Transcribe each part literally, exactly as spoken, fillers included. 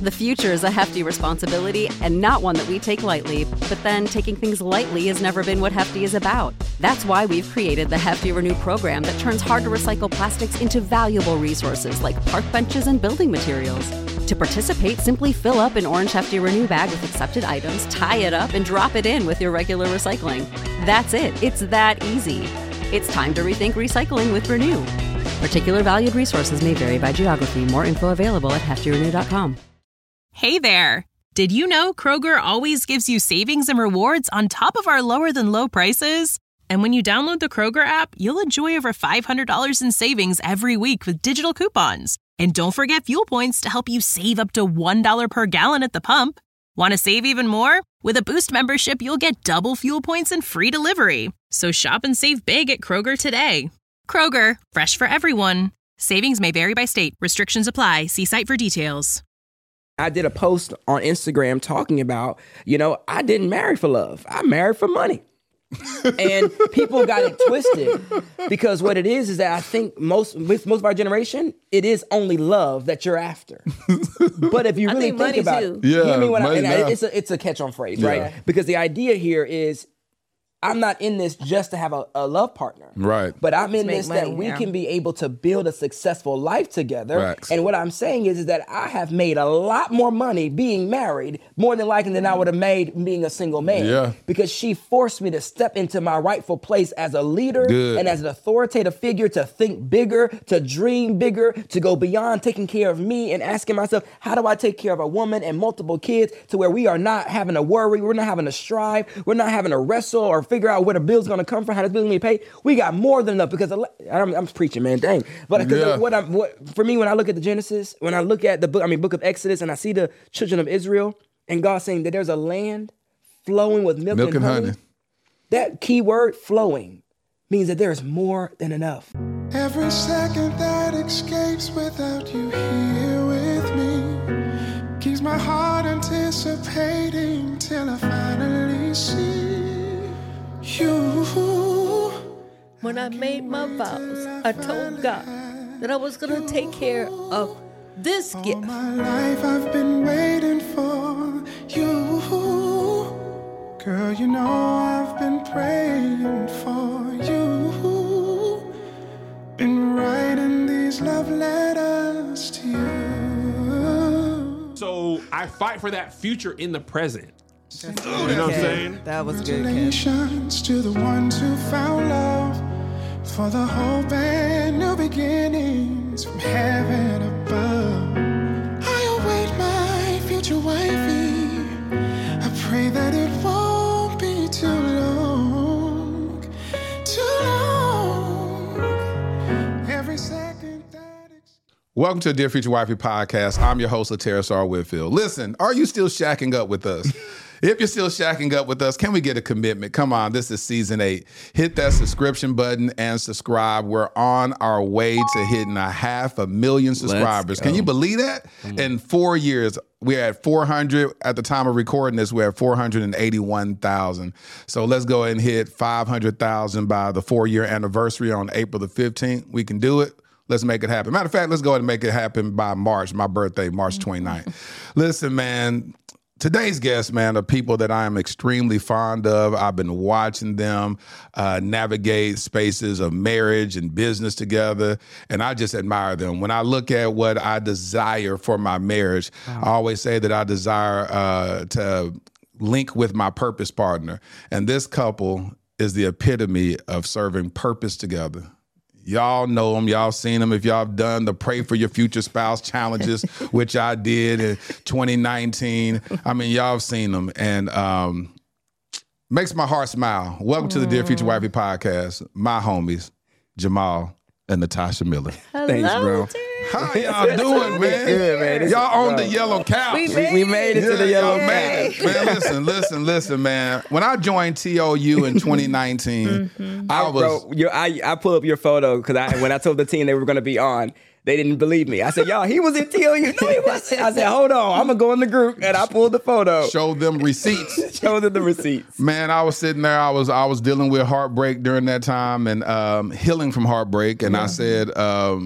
The future is a hefty responsibility and not one that we take lightly. But then taking things lightly has never been what Hefty is about. That's why we've created the Hefty Renew program that turns hard-to-recycle plastics into valuable resources like park benches and building materials. To participate, simply fill up an orange Hefty Renew bag with accepted items, tie it up, and drop it in with your regular recycling. That's it. It's that easy. It's time to rethink recycling with Renew. Particular valued resources may vary by geography. More info available at hefty renew dot com. Hey there! Did you know Kroger always gives you savings and rewards on top of our lower-than-low prices? And when you download the Kroger app, you'll enjoy over five hundred dollars in savings every week with digital coupons. And don't forget fuel points to help you save up to one dollar per gallon at the pump. Want to save even more? With a Boost membership, you'll get double fuel points and free delivery. So shop and save big at Kroger today. Kroger, fresh for everyone. Savings may vary by state. Restrictions apply. See site for details. I did a post on Instagram talking about, you know, I didn't marry for love. I married for money. And people got it twisted because what it is is that I think most with most of our generation, it is only love that you're after. But if you really think, think about too. it, Yeah, hear me when I, and I, now. it's a it's a catch-on phrase, Yeah. right? Because the idea here is I'm not in this just to have a, a love partner. Right. But I'm in make this money, that we yeah. can be able to build a successful life together. Facts. And what I'm saying is, is that I have made a lot more money being married, more than likely than I would have made being a single man. Yeah. Because she forced me to step into my rightful place as a leader Good. and as an authoritative figure, to think bigger, to dream bigger, to go beyond taking care of me and asking myself, how do I take care of a woman and multiple kids to where we are not having to worry, we're not having to strive, we're not having to wrestle or figure out where the bill's going to come from, how this bill's going to be paid. We got more than enough because I'm, I'm preaching, man, dang. But because Yeah. what I'm, what, for me, when I look at the Genesis, when I look at the book, I mean, book of Exodus, and I see the children of Israel and God saying that there's a land flowing with milk, Milk and and honey, honey. that key word, flowing, means that there is more than enough. Every second that escapes without you here with me keeps my heart anticipating till I finally see you. When I made my vows, I told God that I was going to take care of this All gift. my life I've been waiting for you. Girl, you know I've been praying for you. Been writing these love letters to you. So I fight for that future in the present. You know what I'm saying? That was good, Ken. Congratulations to the ones who found love, for the hope and new beginnings from heaven above. I await my future wifey. I pray that it won't be too long, too long. Every second that ex- Welcome to the Dear Future Wifey podcast. I'm your host, Laterra R. Whitfield. Listen, are you still shacking up with us? If you're still shacking up with us, can we get a commitment? Come on, this is season eight. Hit that subscription button and subscribe. We're on our way to hitting a half a million subscribers. Can you believe that? In four years, we're at four hundred. At the time of recording this, we're at four hundred eighty-one thousand. So let's go ahead and hit five hundred thousand by the four-year anniversary on April the fifteenth. We can do it. Let's make it happen. Matter of fact, let's go ahead and make it happen by March, my birthday, March twenty-ninth. Listen, man, today's guests, man, are people that I am extremely fond of. I've been watching them uh, navigate spaces of marriage and business together, and I just admire them. When I look at what I desire for my marriage, I always say that I desire uh, to link with my purpose partner, and this couple is the epitome of serving purpose together. Y'all know them. Y'all seen them. If y'all have done the Pray for Your Future Spouse challenges, which I did in twenty nineteen, I mean, y'all have seen them. And um, makes my heart smile. Welcome to the Dear Future Wifey podcast. My homies, Jamal and Natasha Miller. Thanks, bro. How y'all doing, man? Good, man. It's- Y'all on bro. the yellow couch. We We, we made it to the yellow y'all man. made it. Man, listen, listen, listen, man. When I joined T O U in twenty nineteen, I was... Bro, your, I, I pull up your photo because I, when I told the team they were going to be on, they didn't believe me. I said, y'all, he was in T O U. No, he wasn't. I said, hold on. I'm going to go in the group. And I pulled the photo. Showed them receipts. Showed them the receipts. Man, I was sitting there. I was I was dealing with heartbreak during that time and um, healing from heartbreak. And I said, um,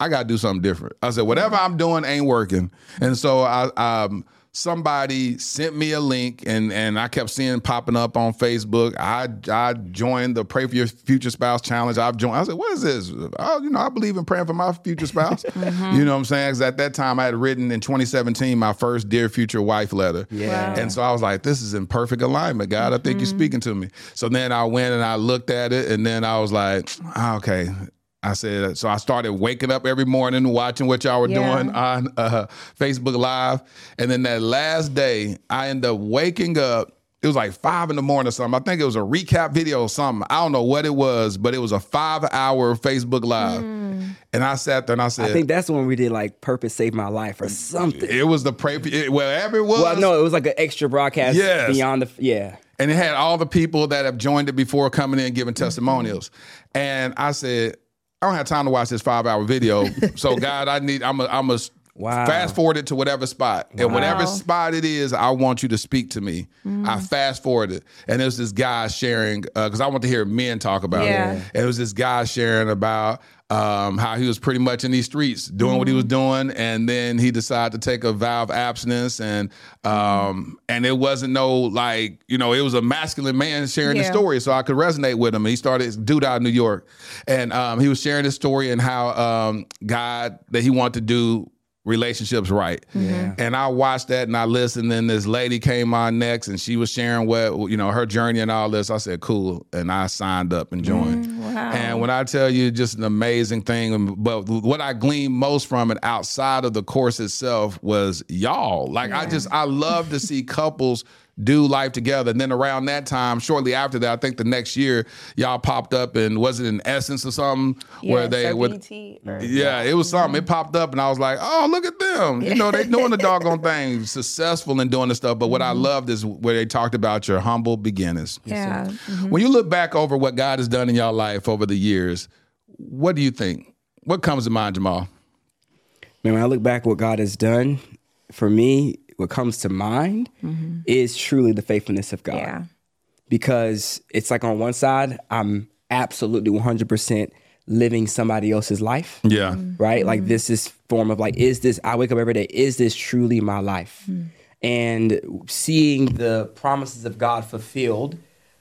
I got to do something different. I said, whatever I'm doing ain't working. And so I, um, somebody sent me a link, and, and I kept seeing popping up on Facebook. I I joined the Pray for Your Future Spouse Challenge. I've joined. I said, what is this? Oh, you know, I believe in praying for my future spouse. mm-hmm. You know what I'm saying? Because at that time, I had written in twenty seventeen my first Dear Future Wife letter. Yeah. Wow. And so I was like, this is in perfect alignment, God. I think mm-hmm. you're speaking to me. So then I went and I looked at it, and then I was like, okay. I said, so I started waking up every morning watching what y'all were yeah. doing on uh, Facebook Live. And then that last day, I ended up waking up. It was like five in the morning or something. I think it was a recap video or something. I don't know what it was, but it was a five hour Facebook Live. Mm. And I sat there and I said, I think that's when we did like Purpose Saved My Life or something. It was the pray, it, wherever it was. Well, no, it was like an extra broadcast yes. beyond the, yeah. And it had all the people that have joined it before coming in and giving testimonials. Mm-hmm. And I said, I don't have time to watch this five hour video. So God, I need, I'm a, I'm a wow. fast forward it to whatever spot. Wow. And whatever spot it is, I want you to speak to me. Mm. I fast forwarded. And it was this guy sharing, because uh, I want to hear men talk about yeah. it. And it was this guy sharing about um, how he was pretty much in these streets doing mm. what he was doing. And then he decided to take a vow of abstinence. And um, and it wasn't no like, you know, it was a masculine man sharing yeah. the story. So I could resonate with him. And he started, dude out of New York. And um, he was sharing his story and how um, God, that he wanted to do relationships right. Yeah. And I watched that and I listened, and this lady came on next and she was sharing what, you know, her journey and all this. I said, cool. And I signed up and joined. Mm, wow. And when I tell you, just an amazing thing, but what I gleaned most from it outside of the course itself was y'all. Like, yeah. I just, I love to see couples do life together. And then around that time, shortly after that, I think the next year, y'all popped up and was it in Essence or something? Yeah, where they would, or, yeah, it was something. It popped up and I was like, oh, look at them. You know, they doing the doggone thing, successful in doing the stuff. But what mm-hmm. I loved is where they talked about your humble beginnings. Yeah. Mm-hmm. When you look back over what God has done in y'all life over the years, what do you think? What comes to mind, Jamal? Man, when I look back what God has done for me, what comes to mind mm-hmm. is truly the faithfulness of God. Yeah. Because it's like on one side, I'm absolutely one hundred percent living somebody else's life. Yeah. Mm-hmm. Right? Like this is form of like, is this, I wake up every day, is this truly my life? Mm-hmm. And seeing the promises of God fulfilled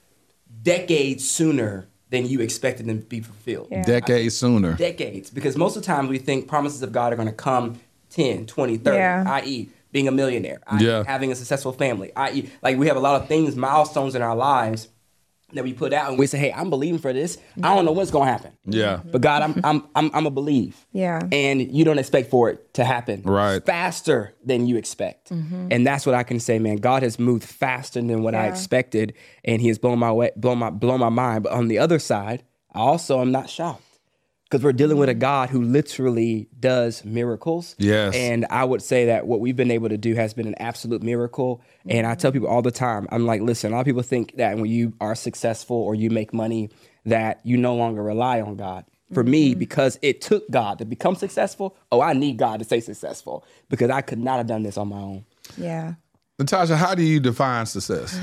decades sooner than you expected them to be fulfilled. Yeah. Decades sooner. Decades. Because most of the time we think promises of God are going to come ten, twenty, thirty, yeah. that is being a millionaire, that is yeah. having a successful family, that is like we have a lot of things, milestones in our lives that we put out and we say, hey, I'm believing for this. I don't know what's going to happen. Yeah. But God, I'm I'm I'm I'm a believe. Yeah. And you don't expect for it to happen right. faster than you expect. Mm-hmm. And that's what I can say, man. God has moved faster than what yeah. I expected, and he has blown my way, blown my blown my mind. But on the other side, I also am not shocked. Because we're dealing with a God who literally does miracles. Yes. And I would say that what we've been able to do has been an absolute miracle. And I tell people all the time, I'm like, listen, a lot of people think that when you are successful or you make money, that you no longer rely on God. For mm-hmm. me, because it took God to become successful, oh, I need God to stay successful because I could not have done this on my own. Yeah. Natasha, how do you define success?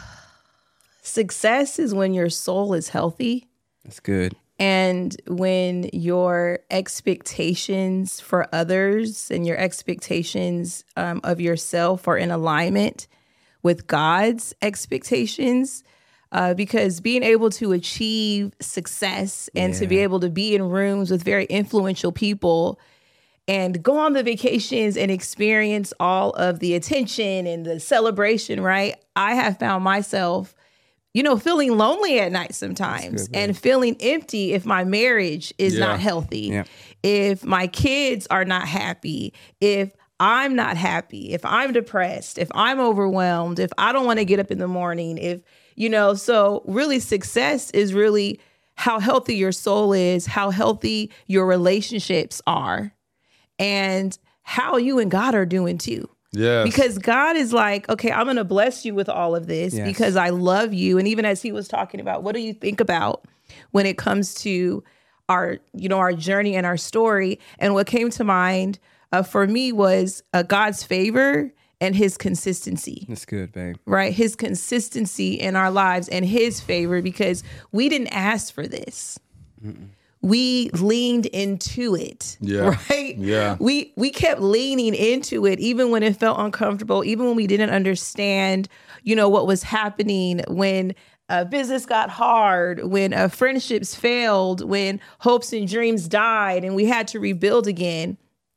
Success is when your soul is healthy. That's good. And when your expectations for others and your expectations um, of yourself are in alignment with God's expectations, uh, because being able to achieve success and yeah. to be able to be in rooms with very influential people and go on the vacations and experience all of the attention and the celebration, right? I have found myself you know, feeling lonely at night sometimes good, and feeling empty if my marriage is yeah. not healthy, yeah. if my kids are not happy, if I'm not happy, if I'm depressed, if I'm overwhelmed, if I don't want to get up in the morning, if, you know, so really success is really how healthy your soul is, how healthy your relationships are, and how you and God are doing too. Yeah. Because God is like, okay, I'm going to bless you with all of this yes. because I love you. And even as he was talking about, what do you think about when it comes to our, you know, our journey and our story? And what came to mind uh, for me was uh, God's favor and his consistency. That's good, babe. Right? His consistency in our lives and his favor, because we didn't ask for this. Mm-mm. we leaned into it. Yeah. Right? Yeah. We we kept leaning into it even when it felt uncomfortable, even when we didn't understand, you know, what was happening, when uh, business got hard, when uh, friendships failed, when hopes and dreams died and we had to rebuild again.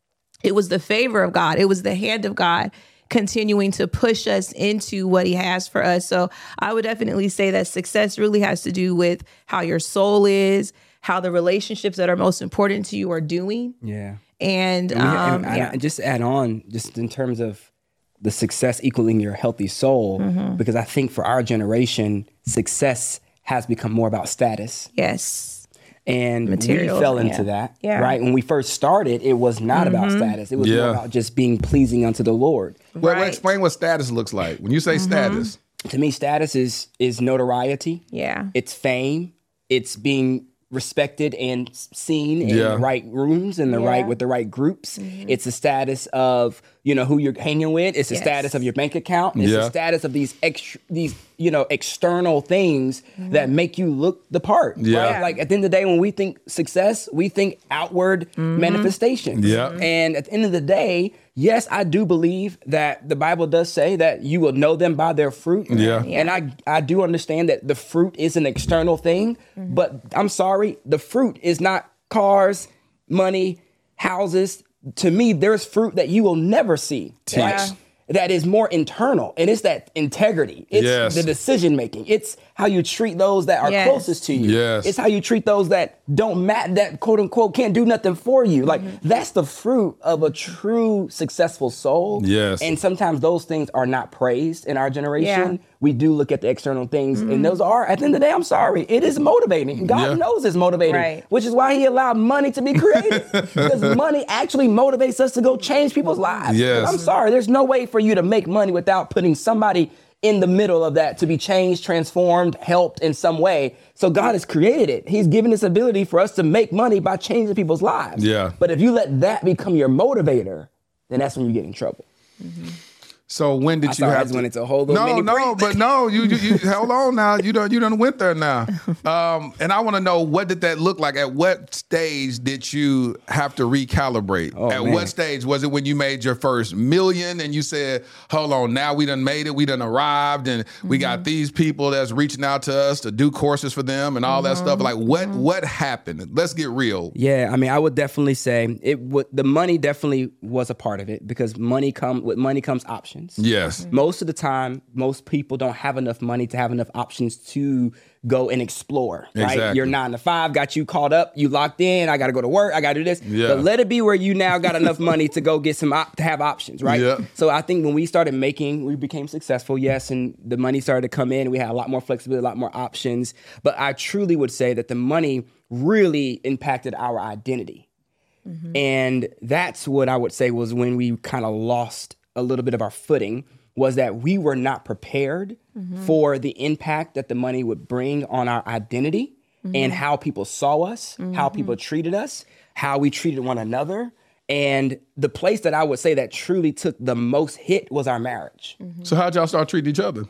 It was the favor of God. It was the hand of God continuing to push us into what he has for us. So I would definitely say that success really has to do with how your soul is, how the relationships that are most important to you are doing. Yeah. And, And, we- um, and- yeah. and just add on, just in terms of the success equaling your healthy soul, Mm-hmm. because I think for our generation, success has become more about status. Yes. And Materials, we fell yeah. into that, Yeah. right? When we first started, it was not about status. It was Yeah. more about just being pleasing unto the Lord. Well, Right. explain what status looks like. When you say status, To me, status is is notoriety. Yeah. It's fame. It's being respected and seen in Yeah. the right rooms and the Yeah. right with the right groups. It's a status of, you know, who you're hanging with. It's a Yes. status of your bank account. It's Yeah. a status of these extra, these, you know, external things that make you look the part. Yeah. Right? Like at the end of the day, when we think success, we think outward manifestations. Yeah. And at the end of the day, yes, I do believe that the Bible does say that you will know them by their fruit. Yeah. And I, I do understand that the fruit is an external thing, but I'm sorry, the fruit is not cars, money, houses. To me, there's fruit that you will never see. Yeah. That is more internal, and it's that integrity. It's Yes. the decision making. It's how you treat those that are Yes. closest to you. Yes. It's how you treat those that don't matter, that quote unquote can't do nothing for you. Like that's the fruit of a true successful soul. Yes. And sometimes those things are not praised in our generation. Yeah. We do look at the external things, and those are, at the end of the day, I'm sorry, it is motivating. God Yeah. knows it's motivating, Right. which is why he allowed money to be created. Because money actually motivates us to go change people's lives. Yes. I'm sorry, there's no way for you to make money without putting somebody in the middle of that to be changed, transformed, helped in some way. So God has created it. He's given this ability for us to make money by changing people's lives. Yeah. But if you let that become your motivator, then that's when you get in trouble. so when did I you thought I have just to? went into a whole little no, mini no, preach. but no, you, you, you hold on now. You done, you done went there now. Um, and I want to know, what did that look like? At what stage did you have to recalibrate? Oh, At man. what stage was it when you made your first million and you said, hold on, now we done made it, we done arrived, and we got these people that's reaching out to us to do courses for them and all that stuff. Like what what happened? Let's get real. Yeah, I mean, I would definitely say it would. The money definitely was a part of it, because money come with money comes options. Yes. Most of the time, most people don't have enough money to have enough options to go and explore. Right? Exactly. Your nine to five got you caught up. You locked in. I got to go to work. I got to do this. Yeah. But let it be where you now got enough money to go get some op- to have options. Right. Yeah. So I think when we started making, we became successful. Yes, and the money started to come in. We had a lot more flexibility, a lot more options. But I truly would say that the money really impacted our identity. And that's what I would say was when we kind of lost a little bit of our footing, was that we were not prepared for the impact that the money would bring on our identity and how people saw us, how people treated us, how we treated one another. And the place that I would say that truly took the most hit was our marriage. So how'd y'all start treating each other?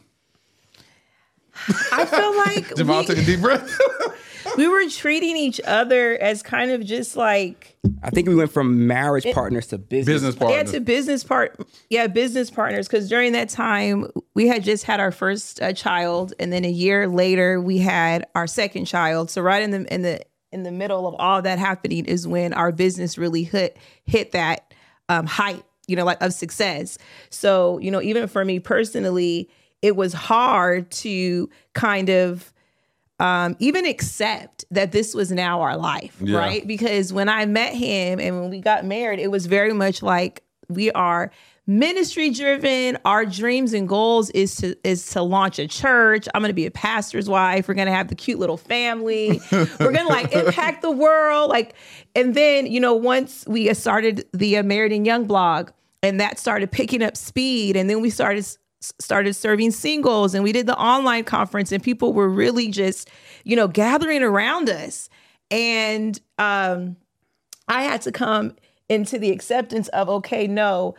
I feel like Jamal we, took a deep breath. we were treating each other as kind of just like, I think we went from marriage partners to business. Business yeah, partners. to business part, yeah, business partners. Because during that time, we had just had our first uh, child, and then a year later, we had our second child. So right in the in the in the middle of all that happening is when our business really hit hit that um, height, you know, like of success. So you know, even for me personally, it was hard to kind of um, even accept that this was now our life, Yeah. right? Because when I met him and when we got married, it was very much like we are ministry driven. Our dreams and goals is to is to launch a church. I'm going to be a pastor's wife. We're going to have the cute little family. We're going to like impact the world. Like, and then, you know, once we started the uh, Married and Young blog, and that started picking up speed, and then we started started serving singles, and we did the online conference, and people were really just, you know, gathering around us. And um, I had to come into the acceptance of, okay, no,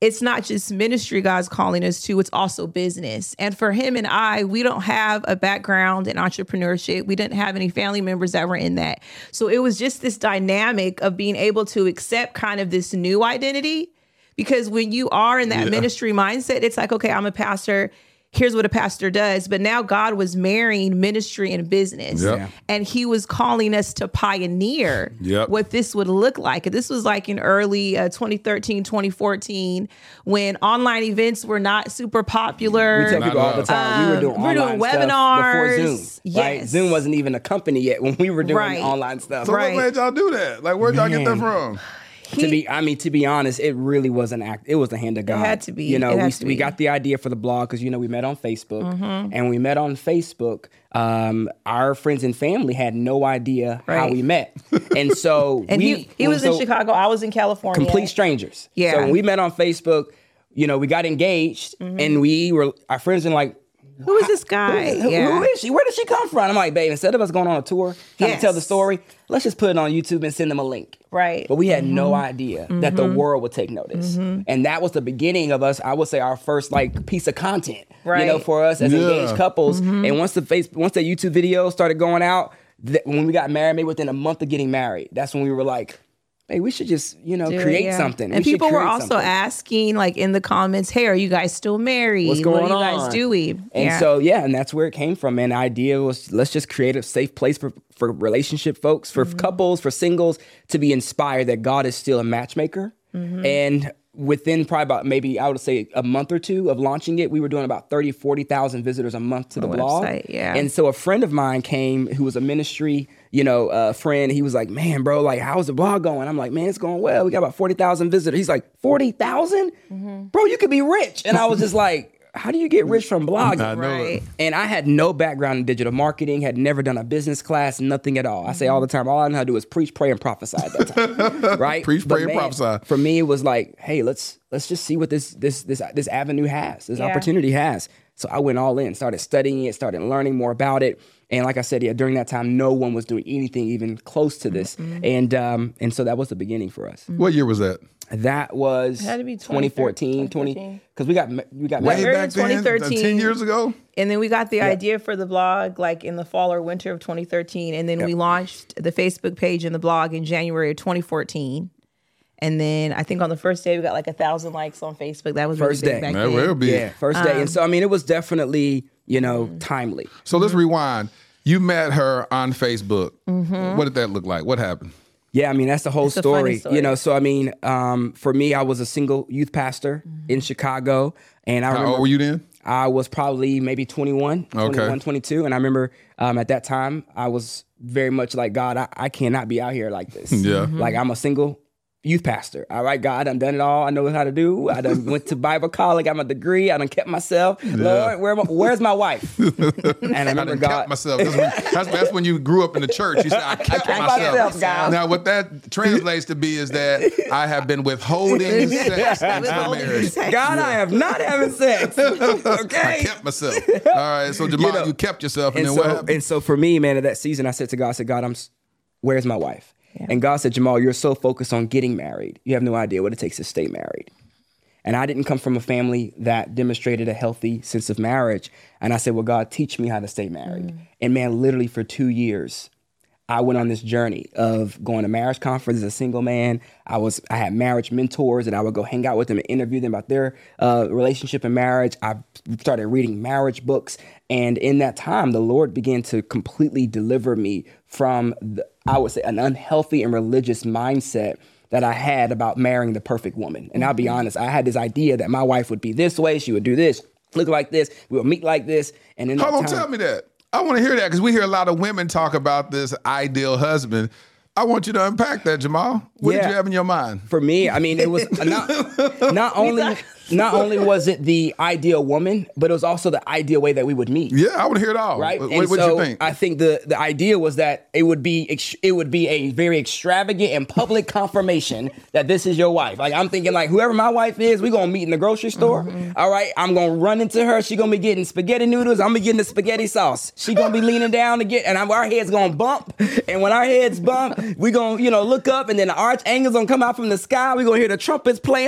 it's not just ministry God's calling us to, it's also business. And for him and I, we don't have a background in entrepreneurship. We didn't have any family members that were in that. So it was just this dynamic of being able to accept kind of this new identity. Because when you are in that yeah. ministry mindset, it's like, okay, I'm a pastor. Here's what a pastor does. But now God was marrying ministry and business. Yep. And he was calling us to pioneer yep. what this would look like. And this was like in early uh, twenty thirteen, twenty fourteen, when online events were not super popular. We tell people all the time, um, we were doing we were online doing webinars. Before Zoom. Yes. Right? Zoom wasn't even a company yet when we were doing right. online stuff. So right. what made y'all do that? Like, where'd y'all Man. get that from? To be, I mean, to be honest, it really was an act. It was the hand of God. It had to be. You know, it we had to we be. got the idea for the blog because you know we met on Facebook, Mm-hmm. and we met on Facebook. Um, our friends and family had no idea how Right. we met, and so And we, he, he was so in Chicago. I was in California. complete strangers. Yeah. So when we met on Facebook, you know, we got engaged, Mm-hmm. and we were our friends and like. Who is this guy? Who, yeah. who is she? Where did she come from? I'm like, babe, instead of us going on a tour, trying Yes. to tell the story, let's just put it on YouTube and send them a link. Right. But we had no idea that the world would take notice. And that was the beginning of us, I would say, our first like piece of content, you know, Right. for us as Yeah. engaged couples. And once the face, once the YouTube video started going out, th- when we got married, maybe within a month of getting married, that's when we were like, hey, we should just, you know, Do it, create yeah. something. And We should people were create also something. asking, like in the comments, hey, are you guys still married? What's going what are you on? guys doing? And yeah. so, yeah, and that's where it came from. And the idea was let's just create a safe place for, for relationship folks, for Mm-hmm. couples, for singles to be inspired that God is still a matchmaker. Mm-hmm. And within probably about maybe, I would say a month or two of launching it, we were doing about thirty, forty thousand visitors a month to the, The blog. website, yeah. And so a friend of mine came who was a ministry, you know, uh, friend. He was like, man, bro, like, how's the blog going? I'm like, man, it's going well. We got about forty thousand visitors. He's like, forty thousand? Mm-hmm. Bro, you could be rich. And I was just like, how do you get rich from blogging? I know it. Right. And I had no background in digital marketing, had never done a business class, nothing at all. I say all the time, all I know how to do is preach, pray, and prophesy at that time. Right? Preach, But pray, and man, prophesy. For me, it was like, hey, let's let's just see what this this this this avenue has, this Yeah. opportunity has. So I went all in, started studying it, started learning more about it. And like I said, yeah, during that time, no one was doing anything even close to this. Mm-hmm. And um, and so that was the beginning for us. What year was that? That was It had to be twenty fourteen, twenty twenty fourteen. because we got we got Way married. Very back then? twenty thirteen. ten years ago? And then we got the idea for the blog like in the fall or winter of twenty thirteen. And then we launched the Facebook page and the blog in January of twenty fourteen. And then I think on the first day we got like a thousand likes on Facebook. That was First really day. big back That then. will be. Yeah, first day. Um, And so, I mean, it was definitely, you know, timely. So let's rewind. You met her on Facebook. Mm-hmm. What did that look like? What happened? Yeah, I mean, that's the whole It's a funny story. story. You know, so I mean, um, for me, I was a single youth pastor in Chicago. And I How remember old were you then? I was probably maybe twenty-one, Okay. twenty-one, twenty-two. And I remember um, at that time, I was very much like, God, I, I cannot be out here like this. Yeah. Mm-hmm. Like, I'm a single youth pastor. All right, God, I done done it all. I know how to do. I done went to Bible college. got my degree. I done kept myself. Lord, where my, where's my wife? And I I remember done God. kept myself. That's when, that's, that's when you grew up in the church. You said, I kept kept myself. myself, God. Now, what that translates to be is that I have been withholding sex until Withholding marriage. sex. God, I am not having sex. Okay. I kept myself. All right, so Jamal, you, know, kept yourself, and, And then what so, happened? and so for me, man, at that season, I said to God, I said, God, I'm, s- where's my wife? And God said, Jamal, you're so focused on getting married. You have no idea what it takes to stay married. And I didn't come from a family that demonstrated a healthy sense of marriage. And I said, well, God, teach me how to stay married. Mm. And man, literally for two years, I went on this journey of going to marriage conferences as a single man. I was I had marriage mentors, and I would go hang out with them and interview them about their uh, relationship and marriage. I started reading marriage books, and in that time, the Lord began to completely deliver me from, the, I would say, an unhealthy and religious mindset that I had about marrying the perfect woman. And I'll be honest, I had this idea that my wife would be this way, she would do this, look like this, we would meet like this, and in Hold that on, time, tell me that. I want to hear that because we hear a lot of women talk about this ideal husband. I want you to unpack that, Jamal. What did Yeah. you have in your mind? For me, I mean, it was not, not only not only was it the ideal woman, but it was also the ideal way that we would meet. Yeah, I want to hear it all. Right. What, And what so you think? I think the the idea was that it would be ex- it would be a very extravagant and public confirmation that this is your wife. Like I'm thinking, like whoever my wife is, we gonna meet in the grocery store. Mm-hmm. All right, I'm gonna run into her. She gonna be getting spaghetti noodles. I'm gonna be getting the spaghetti sauce. She gonna be leaning down to get, and I'm, our heads gonna bump. And when our heads bump, we gonna you know look up, and then the archangels gonna come out from the sky. We gonna hear the trumpets playing.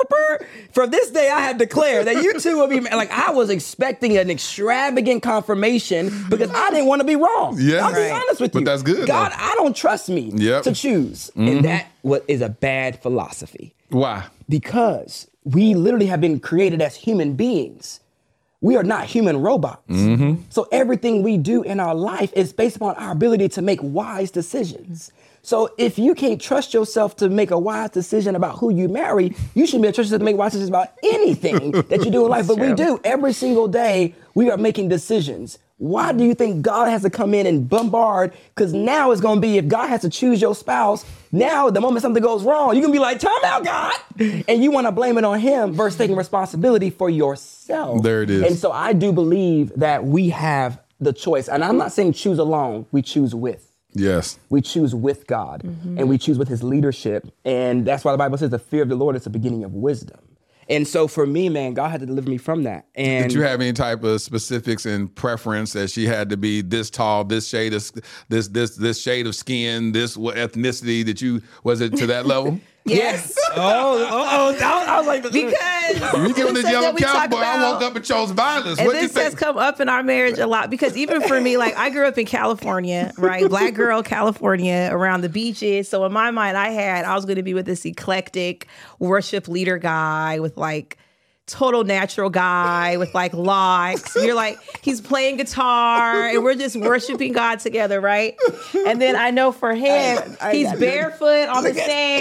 For this day, I have declared that you two will be like. I was expecting an extravagant confirmation because I didn't want to be wrong. Yeah, I'll be right. honest with But you. that's good, God, though. I don't trust me Yep. to choose, Mm-hmm. and that what is a bad philosophy. Why? Because we literally have been created as human beings. We are not human robots. Mm-hmm. So everything we do in our life is based upon our ability to make wise decisions. So if you can't trust yourself to make a wise decision about who you marry, you shouldn't be able to trust yourself to make wise decisions about anything that you do in life. But we do. Every single day, we are making decisions. Why do you think God has to come in and bombard? Because now it's going to be, if God has to choose your spouse, now the moment something goes wrong, you can be like, time out, God. And you want to blame it on him versus taking responsibility for yourself. There it is. And so I do believe that we have the choice. And I'm not saying choose alone, we choose with. Yes. We choose with God, and we choose with his leadership. And that's why the Bible says the fear of the Lord is the beginning of wisdom. And so for me, man, God had to deliver me from that. And Did you have any type of specifics and preference that she had to be this tall, this shade of this this this shade of skin, this what ethnicity that you was it to that level? Yes. oh, oh, oh, I was like, Because You give him this this yellow that we talk cowboy. I woke about- up and chose violence. And What do you this has think? come up in our marriage a lot because even for me, like I grew up in California, right? Black girl, California, around the beaches. So in my mind, I had, I was going to be with this eclectic worship leader guy with like total natural guy with like locks. You're like, he's playing guitar and we're just worshiping God together, right? And then I know for him, I- I he's got barefoot on the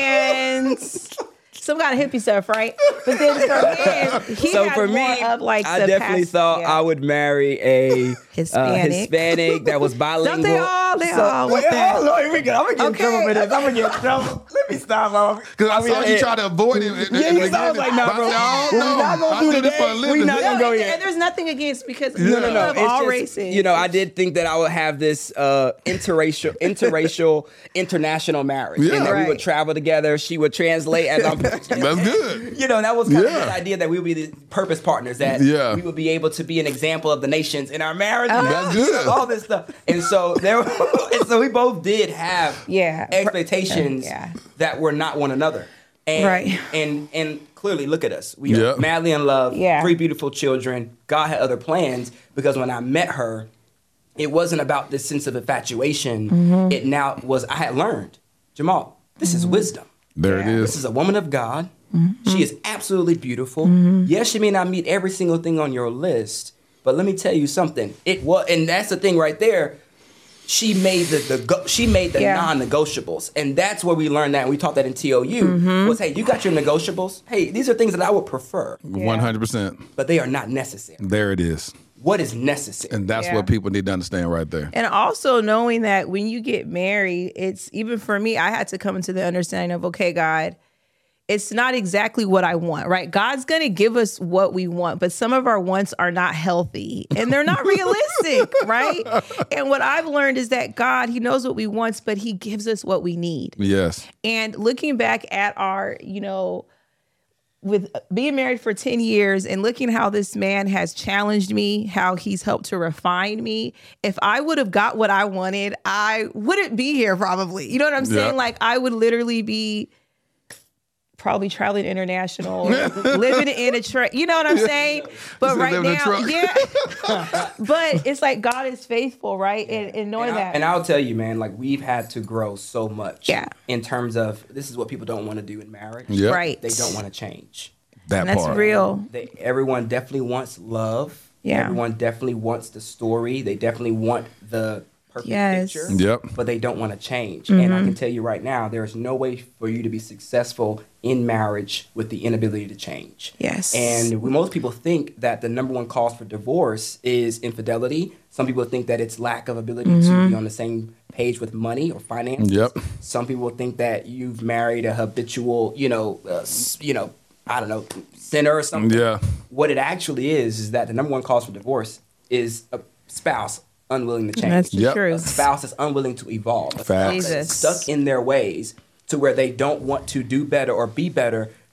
sands. Some kind of hippie stuff, right? But then for him, he so had for more me, of like I the definitely past- thought yeah. I would marry a Hispanic. uh, Hispanic that was bilingual. Don't they all? They So- all with Wait, that. hold on, here we go. I'm gonna get Okay. in trouble for this. I'm gonna get in trouble. Let me stop. Because I saw you try to avoid it. Yeah, you I was like, nah, bro. No, We're no. not gonna I do do this today. for a living. We not gonna go and, yet. and there's nothing against because No, you no, no, love It's all just, races. You know, I did think that I would have this uh, interracial, interracial, international marriage, Yeah. and that we would Right. travel together. She would translate as I'm. That's good. You know, that was kind Yeah. of this idea that we would be the purpose partners, that Yeah. we would be able to be an example of the nations in our marriage. That's good. All this stuff. And so there, and so we both did have Yeah. expectations Yeah. that were not one another. And, Right. And and clearly, look at us. We are Yep. madly in love. Yeah. Three beautiful children. God had other plans because when I met her, it wasn't about this sense of infatuation. Mm-hmm. It now was. I had learned, Jamal. This is wisdom. There it This is. is a woman of God. Mm-hmm. She is absolutely beautiful. Yes, she may not meet every single thing on your list, but let me tell you something. It was, and that's the thing right there. She made the, the go, she made the Yeah. non-negotiables, and that's where we learned that. And we taught that in T O U. Mm-hmm. Was hey, you got your negotiables. Hey, these are things that I would prefer, One hundred percent. but they are not necessary. There it is. What is necessary? And that's Yeah. what people need to understand right there. And also knowing that when you get married, it's even for me, I had to come into the understanding of, okay, God, it's not exactly what I want, right? God's going to give us what we want, but some of our wants are not healthy and they're not realistic, right? And what I've learned is that God, he knows what we want, but he gives us what we need. Yes. And looking back at our, you know, with being married for ten years and looking how this man has challenged me, how he's helped to refine me. If I would have got what I wanted, I wouldn't be here probably. You know what I'm saying? Yeah. Like I would literally be probably traveling international, living in a truck. You know what I'm saying? But Just right living in a now, truck. yeah. But it's like God is faithful, right? And, and knowing And, I, that. and I'll tell you, man, like we've had to grow so much. Yeah. In terms of this is what people don't want to do in marriage. Yep. Right. They don't want to change. That And that's part. real. They, everyone definitely wants love. Yeah. Everyone definitely wants the story. They definitely want the perfect Yes. picture. Yep. But they don't want to change. Mm-hmm. And I can tell you right now, there is no way for you to be successful in marriage with the inability to change. Yes. And we, most people think that the number one cause for divorce is infidelity. Some people think that it's lack of ability Mm-hmm. to be on the same page with money or finances. Yep. Some people think that you've married a habitual, you know, uh, s- you know, I don't know, sinner or something. Yeah. What it actually is is that the number one cause for divorce is a spouse unwilling to change. That's the Yep. A truth. spouse is unwilling to evolve. A Facts. spouse is Jesus. stuck in their ways to where they don't want to do better or be better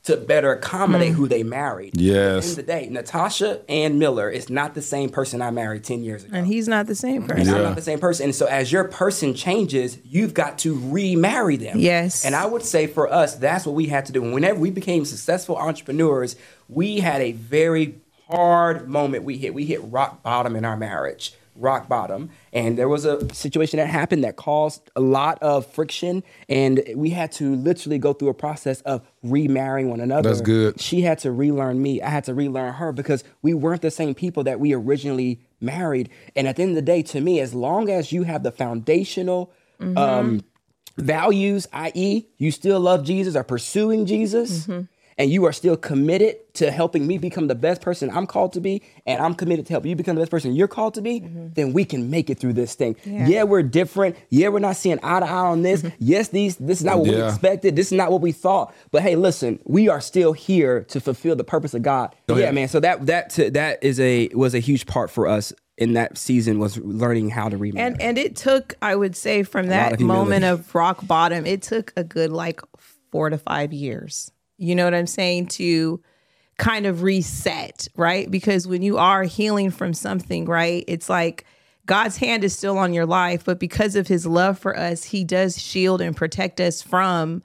to better accommodate mm. who they married. Yes. At the end of the day, Natasha Ann Miller is not the same person I married ten years ago. And he's not the same person. And Yeah. I'm not the same person. And so as your person changes, you've got to remarry them. Yes. And I would say for us, that's what we had to do. And whenever we became successful entrepreneurs, we had a very hard moment we hit. We hit rock bottom in our marriage. Rock bottom. And there was a situation that happened that caused a lot of friction, and we had to literally go through a process of remarrying one another. That's good. She had to relearn me. I had to relearn her because we weren't the same people that we originally married. And at the end of the day, to me, as long as you have the foundational mm-hmm. um, values, that is, you still love Jesus or pursuing Jesus, mm-hmm. and you are still committed to helping me become the best person I'm called to be, and I'm committed to help you become the best person you're called to be, mm-hmm. then we can make it through this thing. Yeah. yeah, we're different. Yeah, we're not seeing eye to eye on this. Mm-hmm. Yes, these this is not what yeah. we expected. This is not what we thought. But hey, listen, we are still here to fulfill the purpose of God. Go yeah, ahead. man. So that that to, that is a was a huge part for us in that season, was learning how to remarry. And and it took, I would say, from that moment of rock bottom, it took a good like four to five years. You know what I'm saying? To kind of reset, right? Because when you are healing from something, right, it's like God's hand is still on your life, but because of his love for us, he does shield and protect us from,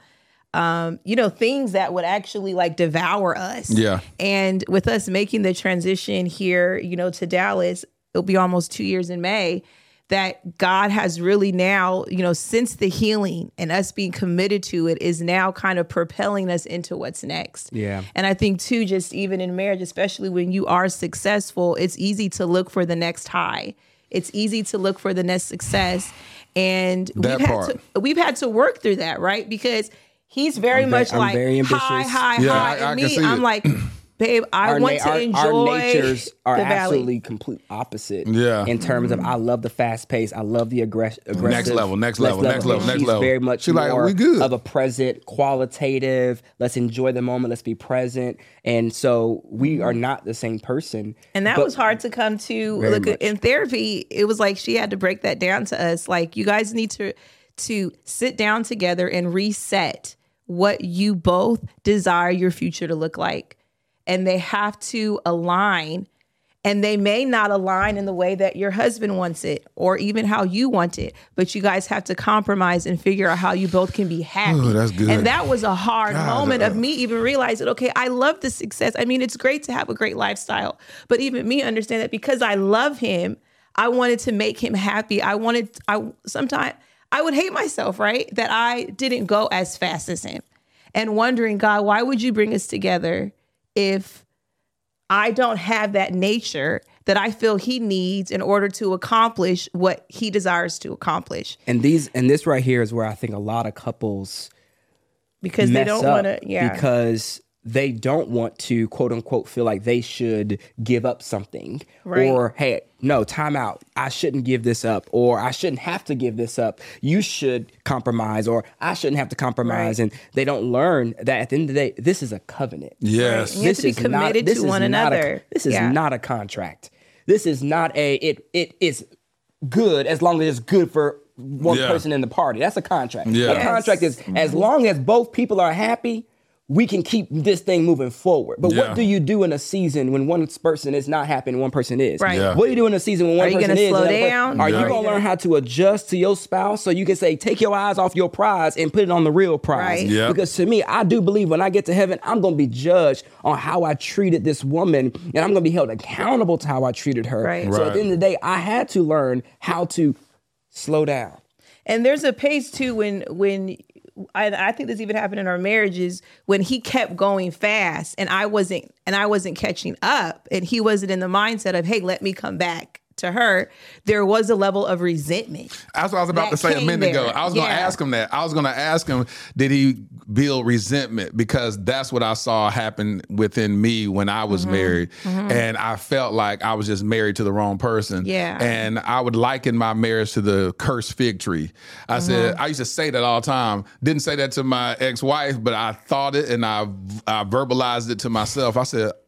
um, you know, things that would actually like devour us. Yeah. And with us making the transition here, you know, to Dallas, it'll be almost two years in May, that God has really now, you know, since the healing and us being committed to it is now kind of propelling us into what's next. Yeah. And I think too, just even in marriage, especially when you are successful, it's easy to look for the next high. It's easy to look for the next success. And that we've part. had to, we've had to work through that, right? Because he's very I'm much very, like very high, high, Yeah, high. I- I and can me, see I'm it. like, babe, I Our want na- to our, enjoy our natures are the valley. absolutely complete opposite. Yeah. In terms of, I love the fast pace. I love the aggress- aggressive. Next level, next level, next level, And next she's level. very much She like, more we good. of a present, qualitative. Let's enjoy the moment. Let's be present. And so we are not the same person. And that but- was hard to come to. Very Look, much. in therapy, it was like she had to break that down to us. Like, you guys need to to sit down together and reset what you both desire your future to look like. And they have to align, and they may not align in the way that your husband wants it or even how you want it, but you guys have to compromise and figure out how you both can be happy. Ooh, that's good. And that was a hard God, moment uh, of me even realizing, okay, I love the success. I mean, it's great to have a great lifestyle, but even me understand that because I love him, I wanted to make him happy. I wanted, I sometimes I would hate myself, right? That I didn't go as fast as him, and wondering, God, why would you bring us together if I don't have that nature that I feel he needs in order to accomplish what he desires to accomplish? And these, and this right here is where I think a lot of couples Because they mess don't up want to, yeah. because they don't want to, quote unquote, feel like they should give up something. Right. Or, hey, no, time out. I shouldn't give this up. Or I shouldn't have to give this up. You should compromise. Or I shouldn't have to compromise. Right. And they don't learn that at the end of the day, this is a covenant. Yes. Right. You have to be committed this to is one not a- another. this is Yeah. not a contract. This is not a, it. it is good as long as it's good for one Yeah. person in the party. That's a contract. Yeah. A Yes. contract is as long as both people are happy, we can keep this thing moving forward. But Yeah. what do you do in a season when one person is not happy and one person is? Right. Yeah. What do you do in a season when one Are you person gonna is? slow and the other person- down? Are Yeah. you going to learn how to adjust to your spouse so you can say, take your eyes off your prize and put it on the real prize? Right. Yeah. Because to me, I do believe when I get to heaven, I'm going to be judged on how I treated this woman, and I'm going to be held accountable to how I treated her. Right. So Right. at the end of the day, I had to learn how to slow down. And there's a pace too when when I, I think this even happened in our marriages when he kept going fast and I wasn't and I wasn't catching up, and he wasn't in the mindset of, hey, let me come back to her. There was a level of resentment. That's what I was about that to say a came minute ago. there. I was going to Yeah. ask him that. I was going to ask him, did he build resentment? Because that's what I saw happen within me when I was Mm-hmm. married. And I felt like I was just married to the wrong person. Yeah. And I would liken my marriage to the cursed fig tree. I said, Mm-hmm. I used to say that all the time. Didn't say that to my ex-wife, but I thought it and I, I verbalized it to myself. I said,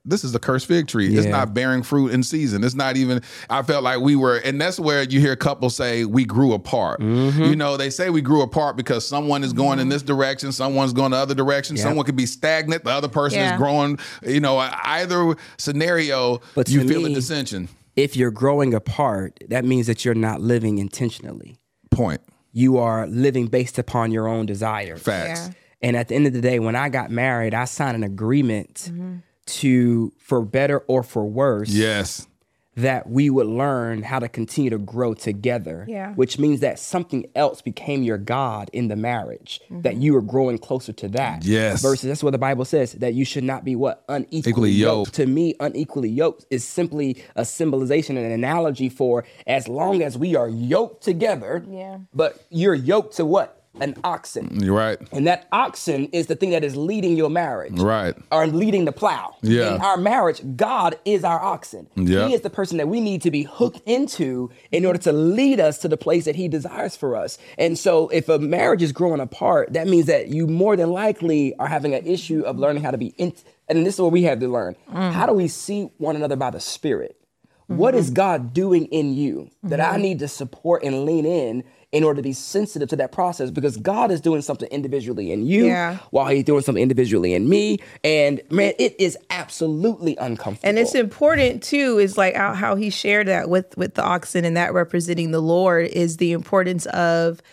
this is a cursed fig tree. It's Yeah. not bearing fruit in season. It's not even, I felt like we were, and that's where you hear couples say we grew apart. Mm-hmm. You know, they say we grew apart because someone is going in this direction, someone's going the other direction, Yep. someone could be stagnant, the other person Yeah. is growing. You know, either scenario, But you to feel a me- dissension. If you're growing apart, that means that you're not living intentionally. Point. You are living based upon your own desires. Facts. Yeah. And at the end of the day, when I got married, I signed an agreement Mm-hmm. to, for better or for worse, Yes. that we would learn how to continue to grow together. Yeah. Which means that something else became your God in the marriage, that you were growing closer to that. Yes. Versus that's what the Bible says, that you should not be what? Unequally Equally yoked. yoked. To me, unequally yoked is simply a symbolization and an analogy for as long as we are yoked together, Yeah. but you're yoked to what? An oxen. You're right. And that oxen is the thing that is leading your marriage. Right. Or leading the plow. Yeah. In our marriage, God is our oxen. Yeah. He is the person that we need to be hooked into in order to lead us to the place that he desires for us. And so if a marriage is growing apart, that means that you more than likely are having an issue of learning how to be in. And this is what we have to learn. How do we see one another by the Spirit? What is God doing in you that I need to support and lean in in order to be sensitive to that process? Because God is doing something individually in you Yeah. while he's doing something individually in me. And man, it is absolutely uncomfortable. And it's important too, is like how, how he shared that with with the oxen and that representing the Lord is the importance of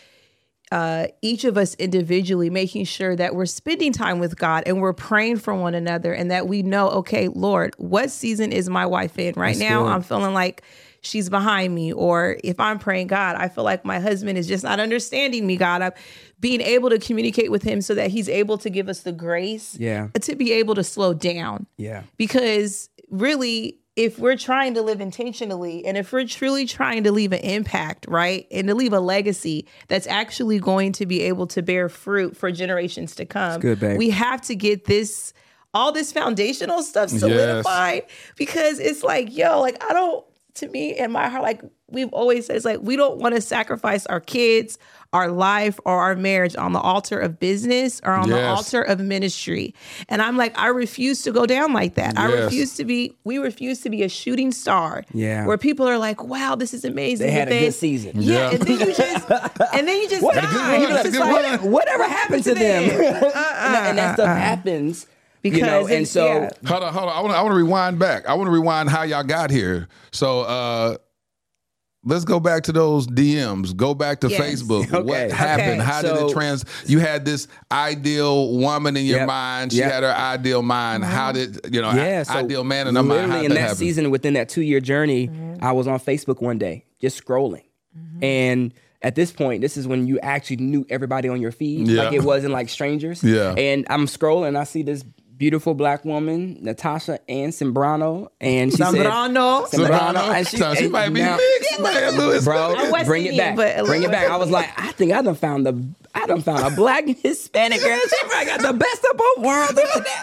uh, each of us individually making sure that we're spending time with God and we're praying for one another and that we know, okay, Lord, what season is my wife in right That's now? good. I'm feeling like she's behind me. Or if I'm praying, God, I feel like my husband is just not understanding me, God. I'm being able to communicate with him so that he's able to give us the grace Yeah. to be able to slow down. Yeah. Because really, if we're trying to live intentionally and if we're truly trying to leave an impact, right, and to leave a legacy that's actually going to be able to bear fruit for generations to come, good, babe. we have to get this, all this foundational stuff solidified because it's like, yo, like I don't, to me in my heart, like we've always said, it's like we don't want to sacrifice our kids, our life, or our marriage on the altar of business or on the Yes. altar of ministry. And I'm like, I refuse to go down like that. I Yes. refuse to be, we refuse to be a shooting star. Yeah. Where people are like, wow, this is amazing. They had But a then- good season. Yeah. Yeah. And then you just, and then you just What a die. good run. It's That's just a good like, run. Whatever happened to them? Uh-uh, and that stuff happens. Because you know, and it's- so yeah. Hold on, hold on. I want to I want to rewind back. I want to rewind how y'all got here. So uh let's go back to those D Ms. Go back to Yes. Facebook. Okay. What happened? Okay. How did So- it trans? You had this ideal woman in your Yep. mind. She Yep. had her ideal mind. How did you know? yeah, I- so ideal man in her mind. literally How in did that happen? season, within that two year journey, I was on Facebook one day, just scrolling, and at this point, this is when you actually knew everybody on your feed, Yeah. like it wasn't like strangers. Yeah. And I'm scrolling, I see this beautiful black woman, Natasha Ann Sembrano, and she Zambrano. said, Sembrano, and So she and might be now- mixed, man, Lewis. Bro, I'm West bring it Indian, back. but- Bring it back. I was like, I think I done found the, I done found a black Hispanic girl. She probably got the best of both worlds.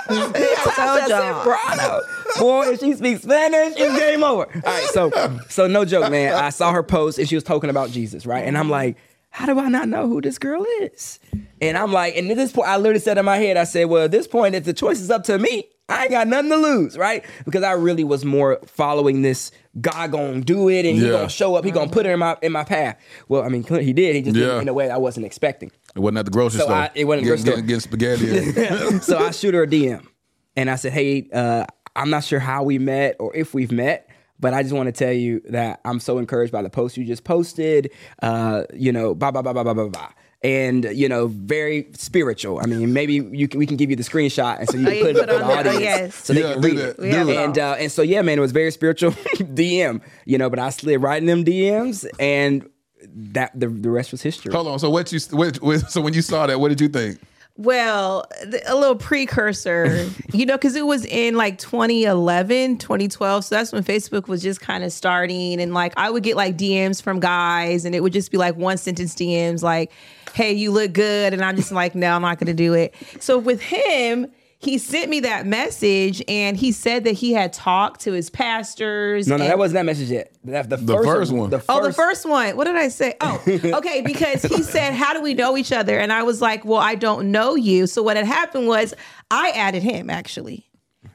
told y'all. Sembrano. Boy, if she speaks Spanish, it's game over. All right, so, so no joke, man. I saw her post and she was talking about Jesus, right? And I'm like, how do I not know who this girl is? And I'm like, and at this point, I literally said in my head, I said, well, at this point, if the choice is up to me, I ain't got nothing to lose, right? Because I really was more following this God gonna do it and he Yeah. gonna show up, he gonna put it in my in my path. Well, I mean, he did. He just did Yeah. it in a way I wasn't expecting. It wasn't at the grocery So store. I- it wasn't at the Get- grocery get- Getting spaghetti. So I shoot her a D M and I said, hey, uh, I'm not sure how we met or if we've met, but I just want to tell you that I'm so encouraged by the post you just posted, uh, you know, blah, blah, blah, blah, blah, blah, blah. And, you know, very spiritual. I mean, maybe you can, we can give you the screenshot and so you Oh, can you put it put up for on the there. Oh, audience yes. so they Yeah, can do read that. it. Do that. And, uh, and so, yeah, man, it was very spiritual D M, you know, but I slid right in them D Ms and that the, the rest was history. Hold on. So what you what, what, so when you saw that, what did you think? Well, th- a little precursor, you know, because it was in like twenty eleven, twenty twelve. So that's when Facebook was just kind of starting. And like I would get like D Ms from guys and it would just be like one sentence D Ms like, hey, you look good. And I'm just like, no, I'm not going to do it. So with him, he sent me that message and he said that he had talked to his pastors. No, no, and- that wasn't that message yet. That, the, The first, first one. The first, Oh, the first one. What did I say? Oh, okay. Because he said, how do we know each other? And I was like, well, I don't know you. So what had happened was I added him actually.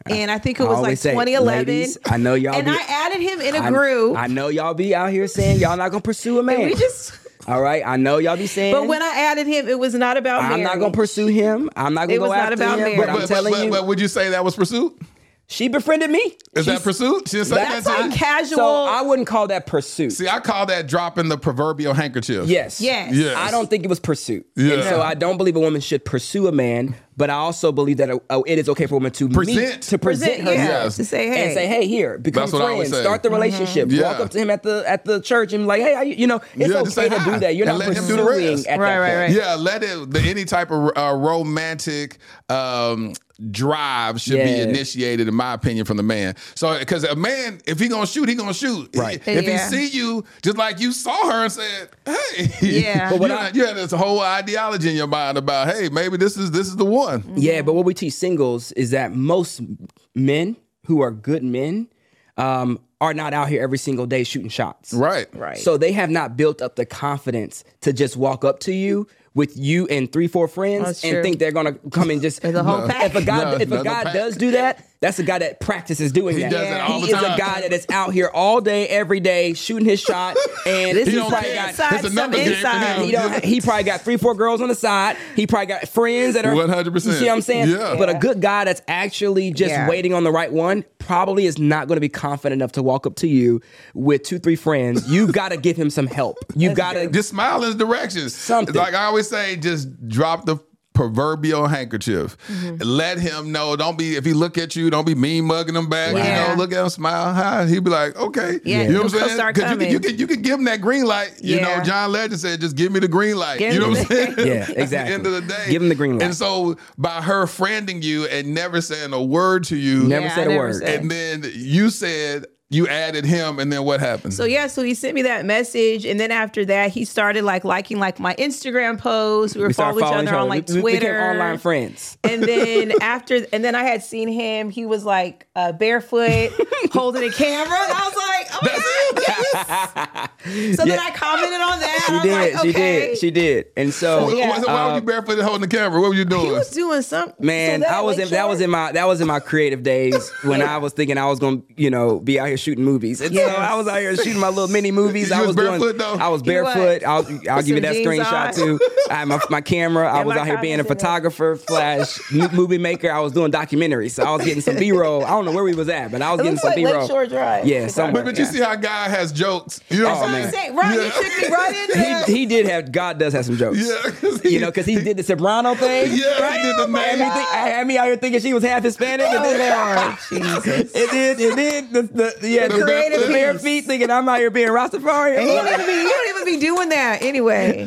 and I think it I was like always say, twenty eleven. ladies, I know y'all and be- I added him in a I, group. I know y'all be out here saying y'all not gonna pursue a man. we just. All right, I know y'all be saying. But when I added him, it was not about I'm marriage. not gonna pursue him. I'm not gonna It go was not after about him. marriage. But But, I'm but, telling but, you, but would you say that was pursuit? she befriended me. Is that She's- pursuit? She didn't say That's that to like you? casual. So I wouldn't call that pursuit. See, I call that dropping the proverbial handkerchief. Yes. Yes. Yes. I don't think it was pursuit. Yeah. And so I don't believe a woman should pursue a man, but I also believe that a, a, it is okay for a woman to Present. meet, to present, Present, yeah. herself. Yes. To say, hey. And say, hey, here, become That's what I always friends, say. start the relationship, Yeah. walk up to him at the at the church and be like, hey, how you, you know, it's Yeah, just okay say to hi do that. You're and not let him do the pursuing rest. at Right, that right, point. right. Yeah, let it. The, any type of uh, romantic um, drive should be Yeah. initiated, in my opinion, from the man. So, because a man, if he gonna shoot, he gonna shoot. Right. If Yeah. he see you, just like you saw her and said, "Hey," Yeah. you, But what had, I- you had this whole ideology in your mind about, "Hey, maybe this is this is the one." Yeah, but what we teach singles is that most men who are good men um, are not out here every single day shooting shots. Right. Right. So they have not built up the confidence to just walk up to you with you and three, four friends That's and true. think they're gonna come and just. There's a whole pack. If a guy, No, if a another guy pack. does do that, that's a guy that practices doing He that. does it all he the is time. a guy that is out here all day, every day, shooting his shot, and This he is probably some got. inside, it's a some number game for inside. him. He don't. He probably got three, four girls on the side. He probably got friends that are one hundred percent. You see what I'm saying? Yeah. But a good guy that's actually just Yeah. waiting on the right one probably is not going to be confident enough to walk up to you with two, three friends. You got to give him some help. You got to. Just smile in his directions. Something. Like I always say, just drop the proverbial handkerchief. Mm-hmm. Let him know. Don't be, if he look at you, don't be mean mugging him back. Yeah. You know, look at him, smile. Hi. He'd be like, okay. Yeah, You know what he'll I'm saying? start 'Cause you can, coming. you, can, you can give him that green light. You Yeah. know, John Legend said, just give me the green light. Give you know me what I'm saying? Yeah, At the exactly. end of the day. Give him the green light. And so by her friending you and never saying a word to you, Never Yeah, said I a never word. said. and then you said, you added him, and then what happened? So yeah, so he sent me that message, and then after that, he started like liking like my Instagram posts. We were We started following each other on like We- we became Twitter, online friends. And then after, and then I had seen him. He was like uh, barefoot, holding a camera, and I was like, "Oh my god!" Yes. So then Yeah. I commented on that. She I was did. like, She okay. did. She did. And so, Why- yeah. why were Uh, you barefooted holding the camera? What were you doing? He was doing something. Man, So that, I was like, in, that was short- in my that was in my creative days when I was thinking I was gonna you know be out here shooting movies, and Yes. so I was out here shooting my little mini movies. You I was was barefoot, doing. though? I was You what? barefoot. I'll, I'll give you some that jeans screenshot on? too. I had my, my camera. I And was my out here being a comments in there. photographer slash mu- movie maker. I was doing documentaries, so I was getting some B roll. I don't know where we was at, but I was It getting looks some like B roll. Lakeshore Drive. Yeah, Chicago. somewhere. But, but you Yeah. see how God has jokes. You know That's what what I'm I'm saying? saying. Right, you took me right into that. He, he did have God does have some jokes. Yeah, 'cause he- You know, because he did the Soprano thing. Yeah, he did the Had me, man. think, had me out here thinking she was half Hispanic. And then, Oh, Jesus. It did, it did. The, the, yeah, The the, creative the bare piece. feet thinking I'm out here being Rastafari. And you don't even be, you don't even be doing that anyway.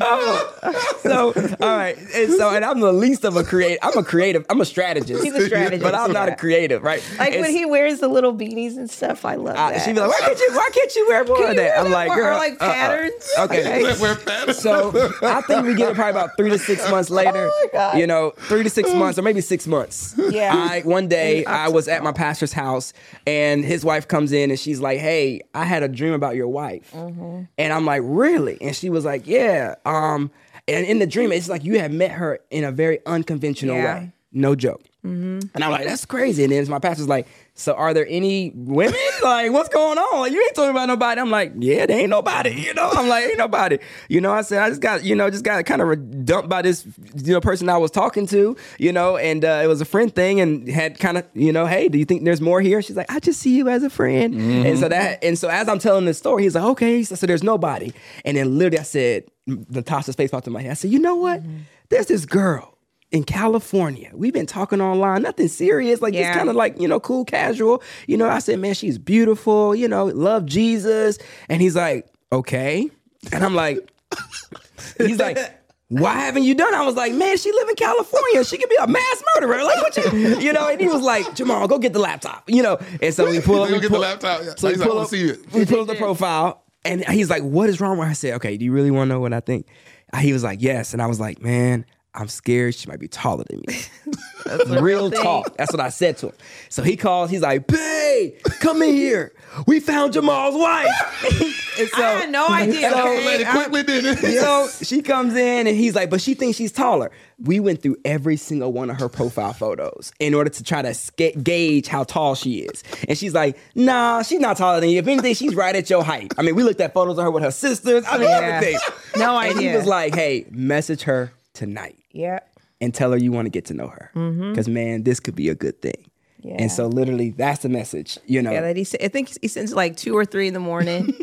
So, all right. And so, and I'm the least of a creative. I'm a creative. I'm a strategist. He's a strategist, But I'm not yeah. a creative, right? Like when It's- he wears the little beanies and stuff, I love uh, that. she'd be like, why can't you, why can't you wear more Can of you that? wear I'm that like, more? girl. Or like uh-uh. patterns? Okay. Like, we're fat. So I think we get it probably about three to six months later. Oh my God. You know, three to six months or maybe six months. Yeah. I one day I was at my pastor's house and his wife comes in and she's like, "Hey, I had a dream about your wife." Mm-hmm. And I'm like, "Really?" And she was like, "Yeah." Um, and in the dream, it's like you had met her in a very unconventional Yeah. way. No joke. And I'm like, that's crazy. And then my pastor's like, so are there any women? Like, what's going on? Like, you ain't talking about nobody. I'm like, yeah, there ain't nobody. You know, I'm like, ain't nobody. You know, I said, I just got, you know, just got kind of dumped by this, you know, person I was talking to, you know, and uh, it was a friend thing and had kind of, you know, hey, do you think there's more here? She's like, I just see you as a friend. And so that, and so as I'm telling this story, he's like, okay. So, so there's nobody. And then literally I said, Natasha's face popped in my head. I said, you know what? There's this girl in California. We've been talking online, nothing serious, like Yeah. just kind of like, you know, cool, casual. You know, I said, man, she's beautiful, you know, love Jesus. And he's like, okay. And I'm like, he's like, why haven't you done it? I was like, man, she live in California. She could be a mass murderer. Like, what you, you know? And he was like, Jamal, go get the laptop, you know? And so we pull up. Go we get pull, the laptop. Yeah. So we He's like, pull I wanna up, see it. we pull up the profile. And he's like, what is wrong with her? I said, okay, do you really want to know what I think? He was like, yes. And I was like, man, I'm scared she might be taller than me. Real talk. That's what I said to him. So he calls. He's like, "Babe, come in here. We found Jamal's wife." And so, I had no idea. So, Calculated quickly, didn't it? so she comes in and he's like, "But she thinks she's taller." We went through every single one of her profile photos in order to try to sca- gauge how tall she is. And she's like, "Nah, she's not taller than you. If anything, she's right at your height." I mean, we looked at photos of her with her sisters. I mean, Yeah. everything. No And he idea. was like, "Hey, message her tonight." Yeah. And tell her you want to get to know her. Because, man, this could be a good thing. Yeah. And so, literally, that's the message, you know. Yeah, that he said. I think he sends like two or three in the morning.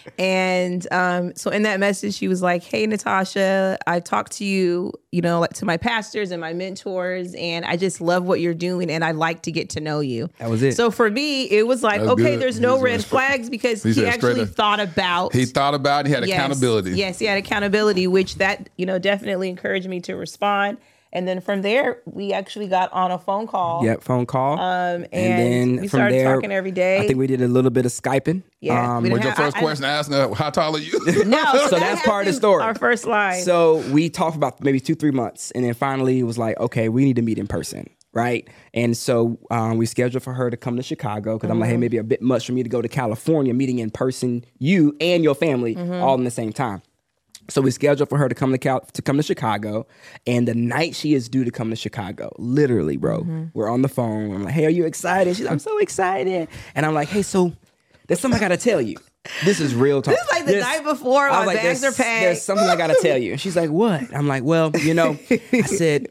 And um, so in that message, she was like, "Hey, Natasha, I talked to you, you know, like to my pastors and my mentors, and I just love what you're doing, and I'd like to get to know you." That was it. So for me, it was like, That's okay, good. there's no He's red went straight- flags because he he, said straight actually up. thought about. He thought about it. He had Yes. accountability. Yes, he had accountability, which that, you know, definitely encouraged me to respond. And then from there, we actually got on a phone call. Yep, phone call. Um, and, then we from started there, talking every day. I think we did a little bit of Skyping. Yeah, Um, we Was didn't your have- first I- I- question asking her, how tall are you? No, So that that's part of the happened story. Our first line. So we talked about maybe two, three months. And then finally it was like, okay, we need to meet in person. Right. And so um, we scheduled for her to come to Chicago because I'm like, hey, maybe a bit much for me to go to California, meeting in person, you and your family all in the same time. So we scheduled for her to come to Cal- to come to Chicago, and the night she is due to come to Chicago, literally, bro, we're on the phone. I'm like, "Hey, are you excited?" She's like, "I'm so excited," and I'm like, "Hey, so there's something I gotta tell you. This is real talk. This is like the There's- night before, I was my bags "There's- are packed." There's something I gotta tell you." And she's like, "What?" I'm like, "Well, you know," I said.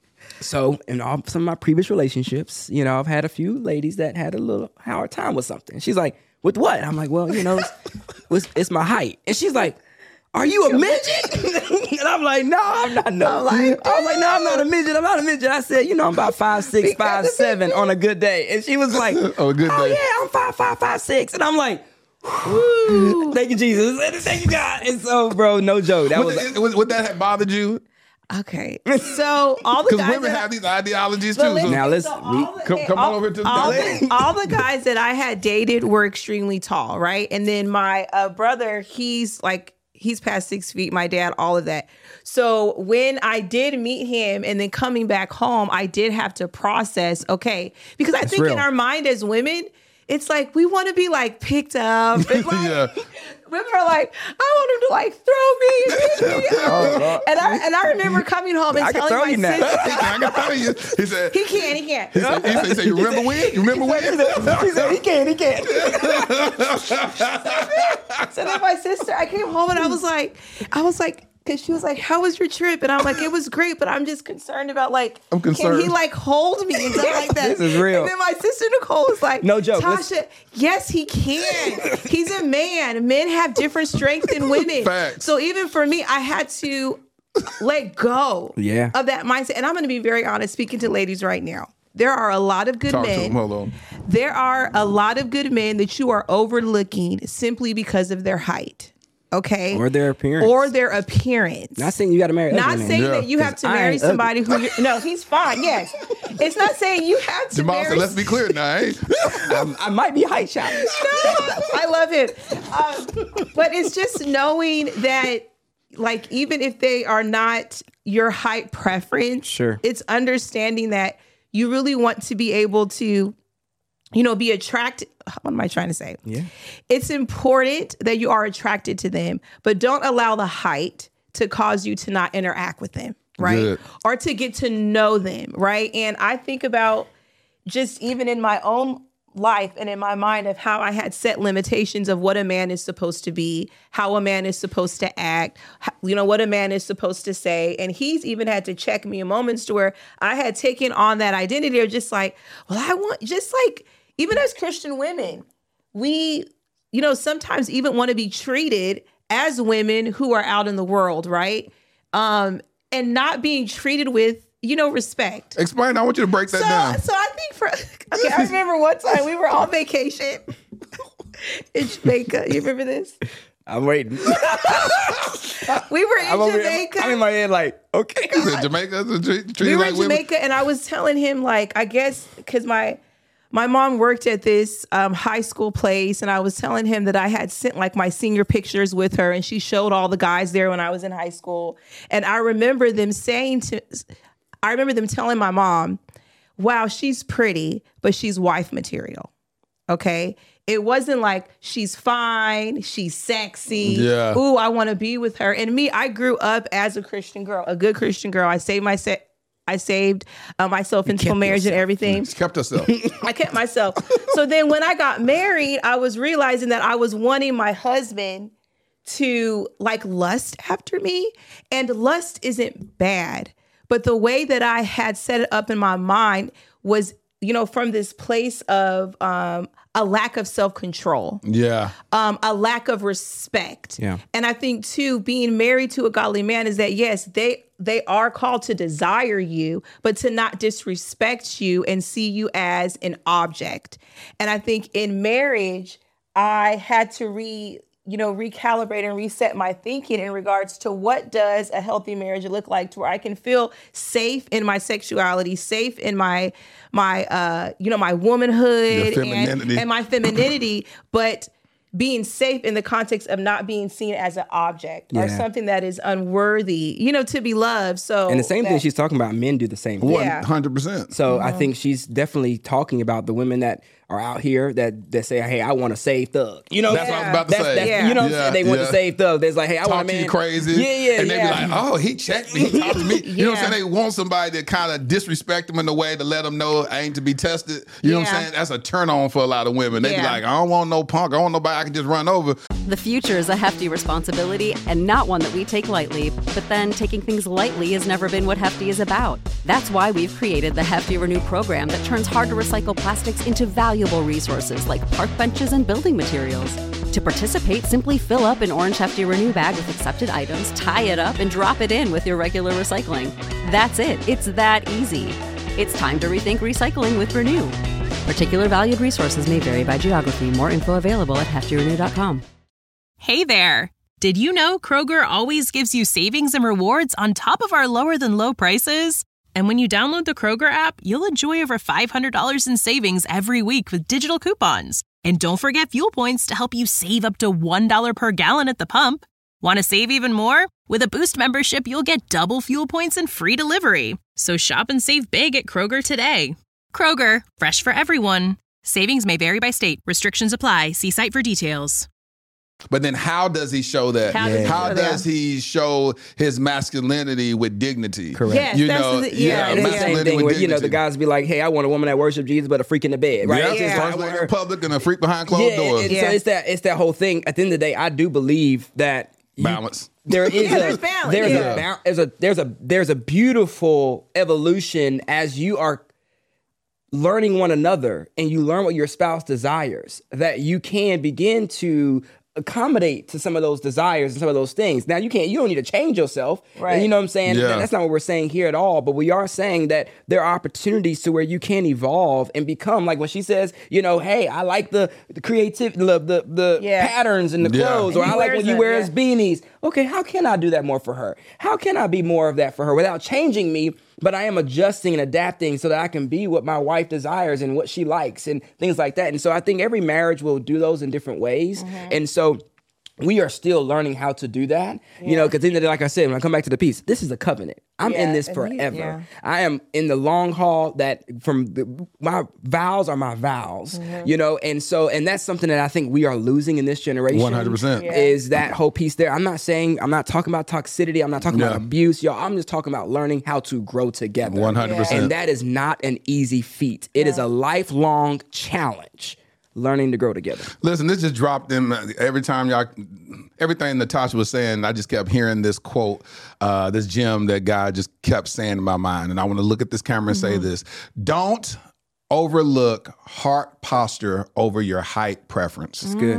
So in all some of my previous relationships, you know, I've had a few ladies that had a little hard time with something. She's like, "With what?" I'm like, "Well, you know, it's, it's, it's my height." And she's like, "Are you a midget?" And I'm like, "No, I'm not. No." I was like, "No, I'm not a midget. I'm not a midget." I said, "You know, I'm about five six, five seven on a good day." And she was like, Oh, a good "Oh day." yeah, I'm five five, five six." And I'm like, "Woo, thank you, Jesus. Thank you, God." And so, bro, no joke. That would, was that, would, would that have bothered you? Okay, so all the Because guys women that have these ideologies But too. listen, So Now let's- so we- all the- come, come all- on over to the all lady. the, all the guys that I had dated were extremely tall, right? And then my uh, brother, he's like, he's past six feet. My dad, all of that. So when I did meet him and then coming back home, I did have to process, okay, because I think real. in our mind as women, it's like we want to be like picked up. It's like, Yeah. women are like, I want him to like throw me and pick me up. and I and I remember coming home and I can telling throw my you now. sister, I can tell you. He said, he can't, he can't. he said, he said, he said, you remember when? You remember when? He said, "He can, he can." So then my sister, I came home and I was like, I was like, because she was like, "How was your trip?" And I'm like, "It was great, but I'm just concerned about like, I'm can concerned. he like hold me and stuff like that?" This is real. And then my sister Nicole was like, No joke, Tasha, yes, he can. He's a man. Men have different strength than women. Facts. So even for me, I had to let go Yeah. of that mindset. And I'm going to be very honest, speaking to ladies right now. There are a lot of good Talk to men. him. Hold on. There are a lot of good men that you are overlooking simply because of their height. Okay. Or their appearance. Or their appearance. Not saying you got to marry. Not ugly men. saying Yeah. that you have to 'Cause I marry ain't somebody who you're, no, he's fine. Yes. It's not saying you have to Jamal marry. said, let's be clear now. Eh? I, I might be height shy. I love him. Um, but it's just knowing that, like, even if they are not your height preference, Sure. it's understanding that you really want to be able to, you know, be attracted. What am I trying to say? Yeah. It's important that you are attracted to them, but don't allow the height to cause you to not interact with them, right? Good. Or to get to know them, right? And I think about just even in my own life and in my mind of how I had set limitations of what a man is supposed to be, how a man is supposed to act, how- you know, what a man is supposed to say. And he's even had to check me in moments to where I had taken on that identity of just like, well, I want, just like, even as Christian women, we, you know, sometimes even want to be treated as women who are out in the world, right? Um, and not being treated with, you know, respect. Explain. I want you to break that So, down. so I think for okay, I remember one time we were on vacation in Jamaica. You remember this? I'm waiting. We were in I'm, over, Jamaica. I'm in my head like, okay. He said, Jamaica, treat, treat we you were like in women. Jamaica, and I was telling him like, I guess because my my mom worked at this um, high school place, and I was telling him that I had sent like my senior pictures with her, and she showed all the guys there when I was in high school. And I remember them saying to, I remember them telling my mom, wow, she's pretty, but she's wife material. Okay. It wasn't like she's fine, she's sexy. Yeah. Ooh, I want to be with her. And me, I grew up as a Christian girl, a good Christian girl. I saved my se- I saved uh, myself into marriage yourself. and everything. She kept herself. I kept myself. So then when I got married, I was realizing that I was wanting my husband to like lust after me. And lust isn't bad. But the way that I had set it up in my mind was, you know, from this place of um, a lack of self-control. Yeah. Um, a lack of respect. Yeah. And I think, too, being married to a godly man is that, yes, they they are called to desire you, but to not disrespect you and see you as an object. And I think in marriage, I had to re... you know, recalibrate and reset my thinking in regards to what does a healthy marriage look like, to where I can feel safe in my sexuality, safe in my, my, uh, you know, my womanhood and, and my femininity, but being safe in the context of not being seen as an object yeah. or something that is unworthy, you know, to be loved. So, and the same that, thing she's talking about, men do the same thing. one hundred percent. So mm-hmm. I think she's definitely talking about the women that are out here that, that say, hey, I want to save thug. You know, that's yeah. what I was about to that's, say. That's, yeah. You know what yeah. I'm saying? They want yeah. to save thug. There's like, hey, I Talk want a to man. you crazy. Yeah, yeah, And they yeah. be like, oh, he checked me. He talked to me. You yeah. know what I'm saying? They want somebody that kind of disrespect them in a way to let them know I ain't to be tested. You know yeah. what I'm saying? That's a turn on for a lot of women. They yeah. be like, I don't want no punk. I want nobody I can just run over. The future is a hefty responsibility and not one that we take lightly, but then taking things lightly has never been what Hefty is about. That's why we've created the Hefty Renew program that turns hard to recycle plastics into valuable resources like park benches and building materials. To participate, simply fill up an orange Hefty Renew bag with accepted items, tie it up, and drop it in with your regular recycling. That's it. It's that easy. It's time to rethink recycling with Renew. Particular valued resources may vary by geography. More info available at hefty renew dot com. Hey there! Did you know Kroger always gives you savings and rewards on top of our lower than low prices? And when you download the Kroger app, you'll enjoy over five hundred dollars in savings every week with digital coupons. And don't forget fuel points to help you save up to one dollar per gallon at the pump. Want to save even more? With a Boost membership, you'll get double fuel points and free delivery. So shop and save big at Kroger today. Kroger, fresh for everyone. Savings may vary by state. Restrictions apply. See site for details. But then how does he show that? How does he How show does that? he show his masculinity with dignity? Correct. Yes, You that's know, the- yeah, yeah, And it's the masculinity same thing with where, you know, the dignity. guys be like, hey, I want a woman that worships Jesus, but a freak in the bed, right? Yeah, It's just Yeah. like, first I want lady her- in public and a freak behind closed yeah, doors. and Yeah. so it's that it's that whole thing. At the end of the day, I do believe that you- Balance. there is Yeah, a there's balance, there's yeah. a ba- there's a there's a there's a beautiful evolution as you are learning one another and you learn what your spouse desires, that you can begin to accommodate to some of those desires and some of those things. Now you can't, you don't need to change yourself. Right. You know what I'm saying? Yeah. That's not what we're saying here at all. But we are saying that there are opportunities to where you can evolve and become like when she says, you know, hey, I like the, the creativity, the the, the Yeah. patterns and the Yeah. clothes, And or he I like wears when you them, wear yeah. his beanies. Okay, how can I do that more for her? How can I be more of that for her without changing me? But I am adjusting and adapting so that I can be what my wife desires and what she likes and things like that. And so I think every marriage will do those in different ways. Mm-hmm. And so we are still learning how to do that, you know, because then, like I said, when I come back to the piece, this is a covenant. I'm in Yeah, this and forever. you- yeah. I am in the long haul that from the, my vows are my vows, Mm-hmm. you know, and so, and that's something that I think we are losing in this generation. one hundred percent. Yeah. Is that whole piece there. I'm not saying, I'm not talking about toxicity. I'm not talking Yeah. about abuse, y'all. I'm just talking about learning how to grow together. one hundred percent. And that is not an easy feat. It is a lifelong challenge, learning to grow together. Listen, this just dropped in every time y'all, everything Natasha was saying, I just kept hearing this quote, uh, this gem that God just kept saying in my mind. And I want to look at this camera and say this. Don't overlook heart posture over your height preference. It's good.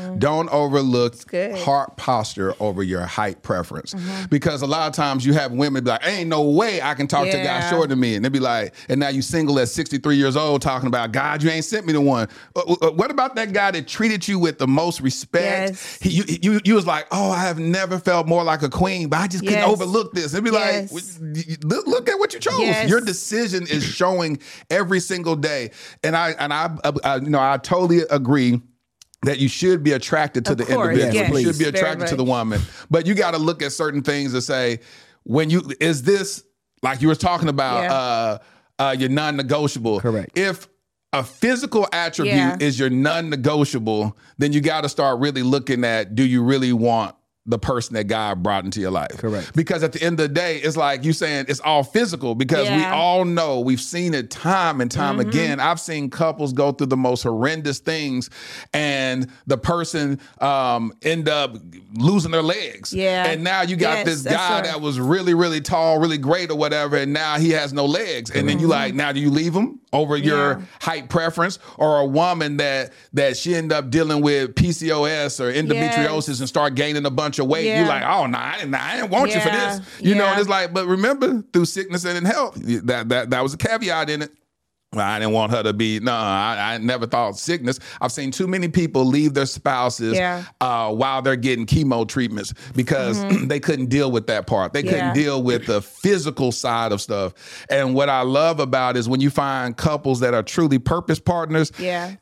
Mm-hmm. Don't overlook heart posture over your height preference. Mm-hmm. Because a lot of times you have women be like, ain't no way I can talk yeah. to a guy shorter than me. And they be like, and now you single at sixty-three years old talking about, God, you ain't sent me the one. Uh, what about that guy that treated you with the most respect? Yes. He, you, you, you was like, oh, I have never felt more like a queen, but I just couldn't yes. overlook this. And be yes. like, look, look at what you chose. Yes. Your decision is showing every single day. And I, and I, I, you know, I totally agree that you should be attracted to of the course, individual. Yes, you should be attracted to the woman. But you got to look at certain things and say, when you, is this, like you were talking about, yeah. uh, uh, your non-negotiable. Correct. If a physical attribute yeah. is your non-negotiable, then you got to start really looking at, do you really want the person that God brought into your life? Correct. Because at the end of the day, it's like you saying it's all physical because yeah. we all know, we've seen it time and time mm-hmm. again. I've seen couples go through the most horrendous things and the person um, end up losing their legs. Yeah. And now you got yes, this guy right. that was really, really tall, really great or whatever, and now he has no legs. And mm-hmm. then you like, now do you leave him over yeah. your height preference? Or a woman that that she ended up dealing with P C O S or endometriosis yes. and start gaining a bunch of weight. Yeah. You're like, oh, no, nah, I didn't, I didn't want yeah. you for this. You yeah. know, and it's like, but remember, through sickness and in health, that that that was a caveat in it. Well, I didn't want her to be, no, I, I never thought sickness. I've seen too many people leave their spouses yeah. uh, while they're getting chemo treatments because mm-hmm. they couldn't deal with that part. They yeah. couldn't deal with the physical side of stuff. And what I love about is when you find couples that are truly purpose partners, yeah.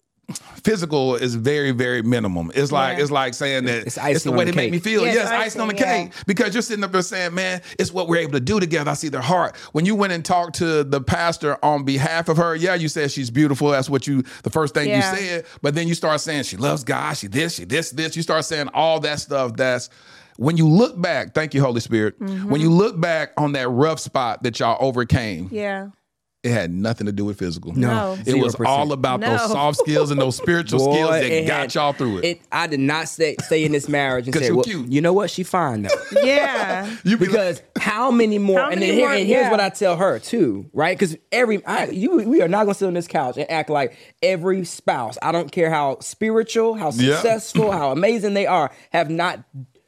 physical is very, very minimum. It's like yeah. it's like saying that it's, it's the way they make me feel. Yes, yes icing, icing on the yeah. cake. Because you're sitting up there saying, man, it's what we're able to do together. I see their heart. When you went and talked to the pastor on behalf of her, yeah, you said she's beautiful. That's what you, the first thing yeah. you said. But then you start saying she loves God, she this, she this, this. You start saying all that stuff that's, when you look back, thank you, Holy Spirit. Mm-hmm. When you look back on that rough spot that y'all overcame. Yeah. It had nothing to do with physical. No. It was all about no. those soft skills and those spiritual Boy, skills that got had, y'all through it. it. I did not stay, stay in this marriage and say, well, cute. You know what? She fine now. Yeah. you be because like, how many more, how and, many then here, more, and here's yeah. what I tell her too, right? Because every, I, you, we are not going to sit on this couch and act like every spouse, I don't care how spiritual, how successful, yeah. how amazing they are, have not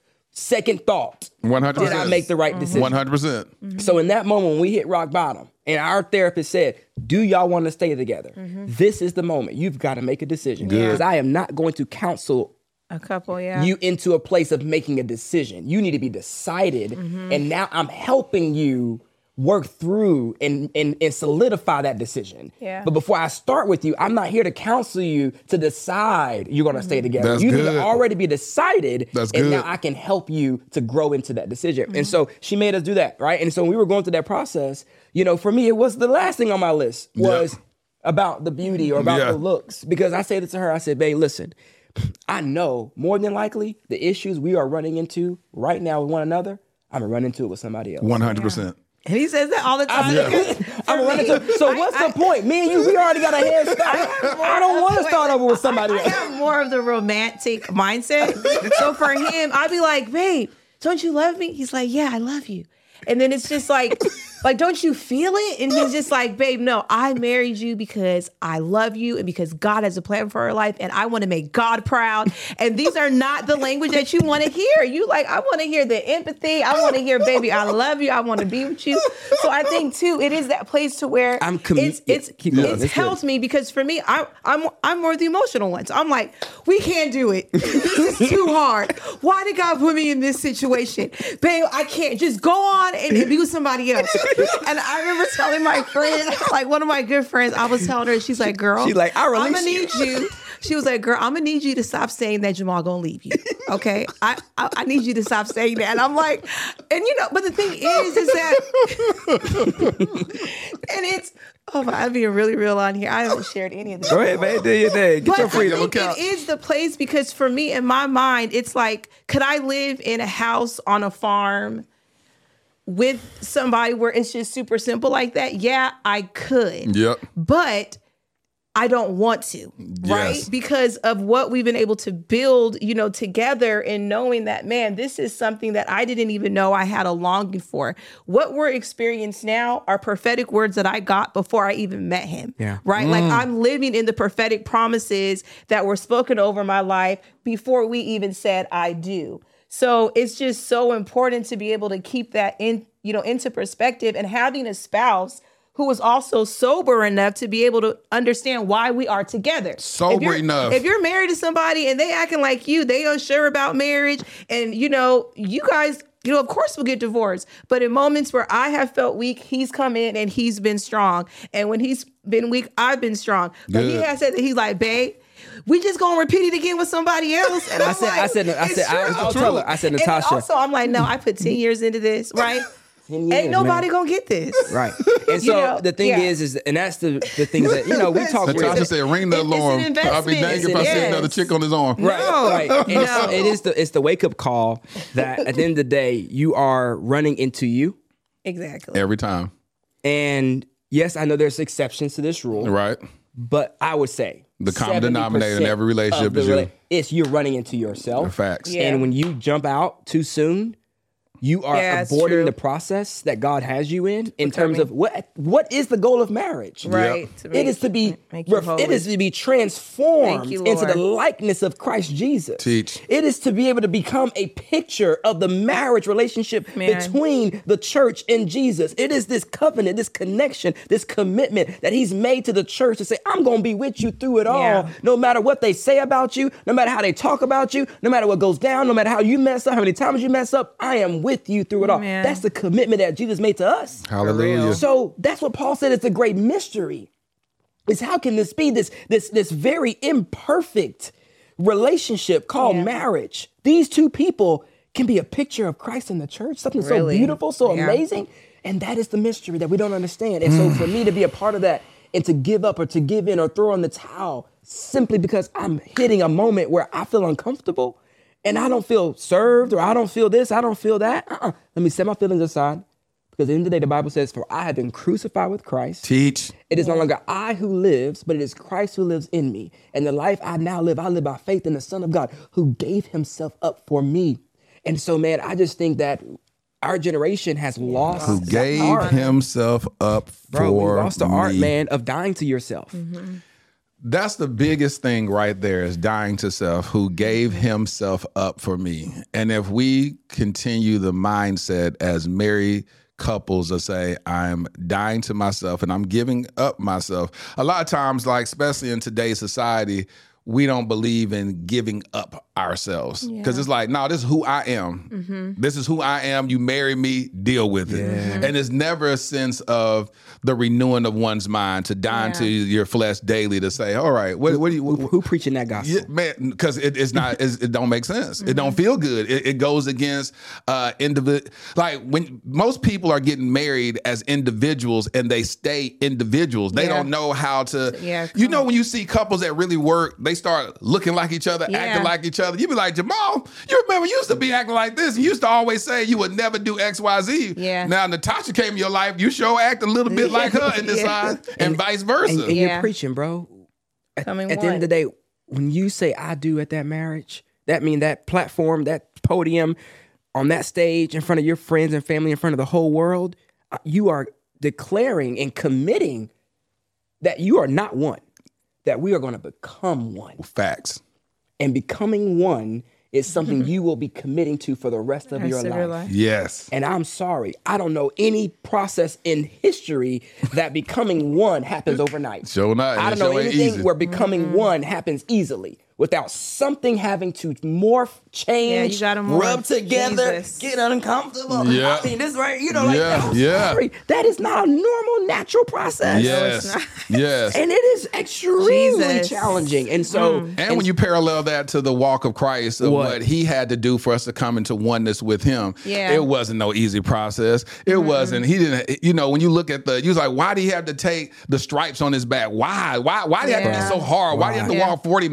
second thought. one hundred percent. Did I make the right decision? one hundred percent. Mm-hmm. So in that moment when we hit rock bottom and our therapist said, do y'all want to stay together? Mm-hmm. This is the moment. You've got to make a decision. Because I am not going to counsel a couple, yeah. you into a place of making a decision. You need to be decided. Mm-hmm. And now I'm helping you work through and, and, and solidify that decision. Yeah. But before I start with you, I'm not here to counsel you to decide you're going to mm-hmm. stay together. That's you good. need to already be decided. That's and good. now I can help you to grow into that decision. Mm-hmm. And so she made us do that, right? And so when we were going through that process, you know, for me, it was the last thing on my list was yep. about the beauty or about yeah. the looks. Because I said it to her, I said, babe, listen, I know more than likely the issues we are running into right now with one another, I'm going to run into it with somebody else. one hundred percent. Yeah. And he says that all the time. Yeah. I'm running to, so what's I, the I, point? Me and you, we already got a head start. I, I don't want to start over with somebody I, else. I have more of the romantic mindset. So for him, I'd be like, babe, don't you love me? He's like, yeah, I love you. And then it's just like, like, don't you feel it? And he's just like, babe, no, I married you because I love you and because God has a plan for our life and I want to make God proud. And these are not the language that you want to hear. You like, I want to hear the empathy. I want to hear, baby, I love you. I want to be with you. So I think too, it is that place to where I'm commu- it's it's yeah, it's helped me because for me, I, I'm I'm more the emotional one. So I'm like, we can't do it. This is too hard. Why did God put me in this situation? Babe, I can't just go on and, and be with somebody else. And I remember telling my friend, like one of my good friends, I was telling her, she's like, girl, she's like, I I'm gonna need you. She was like, girl, I'm gonna need you to stop saying that Jamal gonna leave you. Okay. I, I I need you to stop saying that. And I'm like, and you know, but the thing is, is that and it's oh I'm being really real on here. I haven't shared any of this. Go ahead, man. Do your thing. Get but your freedom. I think it is the place because for me in my mind, it's like, could I live in a house on a farm with somebody where it's just super simple like that? Yeah, I could. Yep. But I don't want to, right? Yes. Because of what we've been able to build, you know, together, and knowing that, man, this is something that I didn't even know I had a longing for. What we're experiencing now are prophetic words that I got before I even met him, Yeah. right? Mm. Like I'm living in the prophetic promises that were spoken over my life before we even said I do. So it's just so important to be able to keep that in, you know, into perspective, and having a spouse who is also sober enough to be able to understand why we are together. Sober if you're, enough. If you're married to somebody and they acting like you, they unsure about marriage, and you know, you guys, you know, of course we'll get divorced. But in moments where I have felt weak, he's come in and he's been strong. And when he's been weak, I've been strong. But Good. he has said that he's like, babe, we just gonna repeat it again with somebody else. And I I'm said, like, I said, I it's said, I, true. I'll tell her. I said, And Natasha. also, I'm like, no, I put ten years into this, right? ten years, Ain't nobody man. gonna get this. Right. And so You know, the thing yeah. is, is, and that's the, the things that, you know, we talk Natasha real- said, ring the It- it's an alarm. I'll be investment. danged if I see Yes. another chick on his arm. Right, No. right. And No. so it is the it's the wake up call that at the end of the day you are running into you. Exactly. Every time. And yes, I know there's exceptions to this rule, Right. but I would say The common denominator in every relationship of the is you. rela- It's you're running into yourself. Facts. Yeah. And when you jump out too soon, you are Yeah, it's aborting true. the process that God has you in, in terms of what what is the goal of marriage? Right. Yep. To It make- is to be make you ref- holy. it is to be transformed Thank you, into the Lord. likeness of Christ Jesus. Teach. It is to be able to become a picture of the marriage relationship Man. between the church and Jesus. It is this covenant, this connection, this commitment that he's made to the church to say, I'm going to be with you through it all, Yeah. no matter what they say about you, no matter how they talk about you, no matter what goes down, no matter how you mess up, how many times you mess up, I am with you through it all. Man. That's the commitment that Jesus made to us. Hallelujah. So that's what Paul said is the great mystery. Is how can this be this this this very imperfect relationship called Yeah. marriage? These two people can be a picture of Christ in the church, something so Really? beautiful, so Yeah. amazing. And that is the mystery that we don't understand. And so for me to be a part of that and to give up or to give in or throw in the towel simply because I'm hitting a moment where I feel uncomfortable and I don't feel served or I don't feel this, I don't feel that. Uh-uh. Let me set my feelings aside. Because at the end of the day, the Bible says, for I have been crucified with Christ. Teach. It is no longer I who lives, but it is Christ who lives in me. And the life I now live, I live by faith in the Son of God who gave himself up for me. And so, man, I just think that our generation has lost Who the gave art. himself up Bro, we for lost the art, me. man, of dying to yourself. That's the biggest thing right there is dying to self, who gave himself up for me. And if we continue the mindset as married couples to say, I'm dying to myself and I'm giving up myself. A lot of times, like especially in today's society, we don't believe in giving up ourselves because it's like, no, this is who I am. Mm-hmm. This is who I am. You marry me, deal with it. And it's never a sense of the renewing of one's mind to die into your flesh daily to say, all right, what, what do you, Who, who preaching that gospel? yeah, man, because it, it's not, it's, it don't make sense. It don't feel good. It, it goes against uh, individual. Like when most people are getting married as individuals and they stay individuals, they Yeah. don't know how to. Yeah, you come know, on. when you see couples that really work, they start looking like each other, Yeah. acting like each other. You be like, Jamal, you remember you used to be acting like this. You used to always say you would never do X, Y, Z. Yeah. Now Natasha came in your life, you sure act a little bit like her in this Yeah. side, and, vice versa. And, and Yeah. you're preaching, bro. At, Coming at the end of the one. day, when you say I do at that marriage, that means that platform, that podium, on that stage in front of your friends and family, in front of the whole world, uh, you are declaring and committing that you are not one, that we are going to become one. Facts. And becoming one is something you will be committing to for the rest of your Rest of life. your life. Yes. And I'm sorry, I don't know any process in history that becoming one happens overnight. Sure not. I It don't know sure ain't anything easy. where becoming one happens easily without something having to morph, change, Yeah, you gotta morph. rub together, Jesus. get uncomfortable. Yeah. I mean, this right, you know, like, Yeah, I'm yeah. sorry. That is not a normal, natural process. Yes. Yes. And it is extremely Jesus. challenging. And so, And when you parallel that to the walk of Christ, of what? What? he had to do for us to come into oneness with him, Yeah. it wasn't no easy process. It wasn't. He didn't. You know, when you look at the, you was like, why did he have to take the stripes on his back? Why? Why? Why did he have to Yeah. be so hard? Why did he have to Yeah. walk forty miles? Why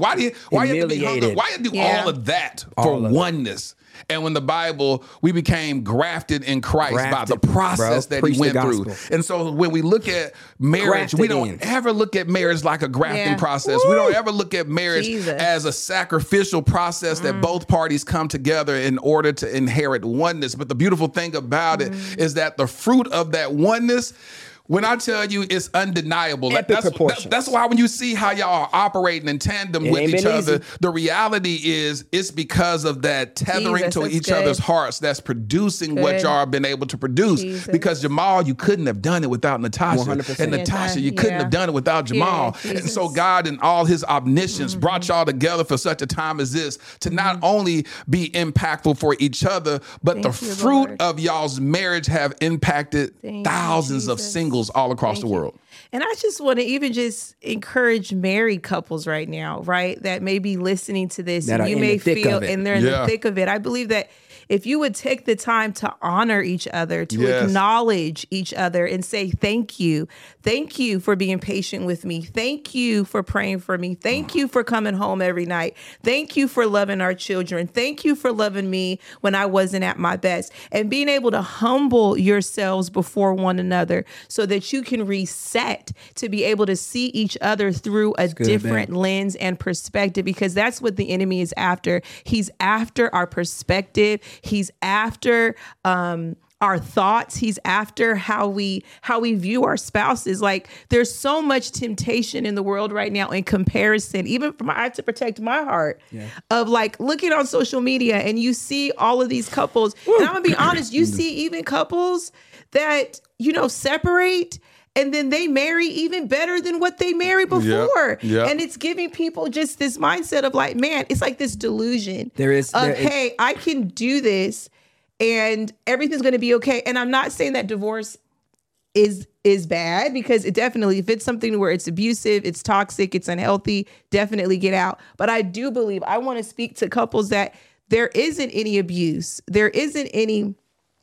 Why do you why you have to be hung up? Humiliated. Why you do Yeah. all of that All for of it. oneness? And when the Bible, we became grafted in Christ by Grafted, the process bro. that Preach he the went through. gospel. And so when we look at marriage, Grafted we don't in. ever look at marriage like a grafting Yeah. process. We don't ever look at marriage Jesus. as a sacrificial process that both parties come together in order to inherit oneness. But the beautiful thing about it is that the fruit of that oneness, when I tell you, it's undeniable. Like, Epic that's, proportions. that- that's why when you see how y'all are operating in tandem It with ain't each been other, easy. the reality is it's because of that tethering Jesus, to that's each good. other's hearts that's producing what Good. y'all have been able to produce. Jesus. Because Jamal, you couldn't have done it without Natasha. one hundred percent. And Natasha, you couldn't Yeah. have done it without Jamal. Yeah, and so Jesus. God in all his omniscience brought y'all together for such a time as this to not only be impactful for each other, but Thank the you, fruit Lord. of y'all's marriage have impacted Thank you, thousands of Jesus. singles all across Thank the you. world. And I just want to even just encourage married couples right now, right? That may be listening to this That and are you in may the thick feel, of it. and they're in Yeah. the thick of it. I believe that if you would take the time to honor each other, to Yes. acknowledge each other and say, thank you. Thank you for being patient with me. Thank you for praying for me. Thank you for coming home every night. Thank you for loving our children. Thank you for loving me when I wasn't at my best. And being able to humble yourselves before one another so that you can reset to be able to see each other through a good, different man. lens and perspective, because that's what the enemy is after. He's after our perspective. He's after um, our thoughts. He's after how we how we view our spouses. Like, there's so much temptation in the world right now in comparison, even from I have to protect my heart of like looking on social media and you see all of these couples. And I'm gonna be honest, you see even couples that, you know, separate and then they marry even better than what they married before. yep. And it's giving people just this mindset of like, man, it's like this delusion There is- of, there is- hey, I can do this and everything's going to be okay. And I'm not saying that divorce is is bad, because it definitely, if it's something where it's abusive, it's toxic, it's unhealthy, definitely get out. But I do believe, I want to speak to couples that there isn't any abuse. There isn't any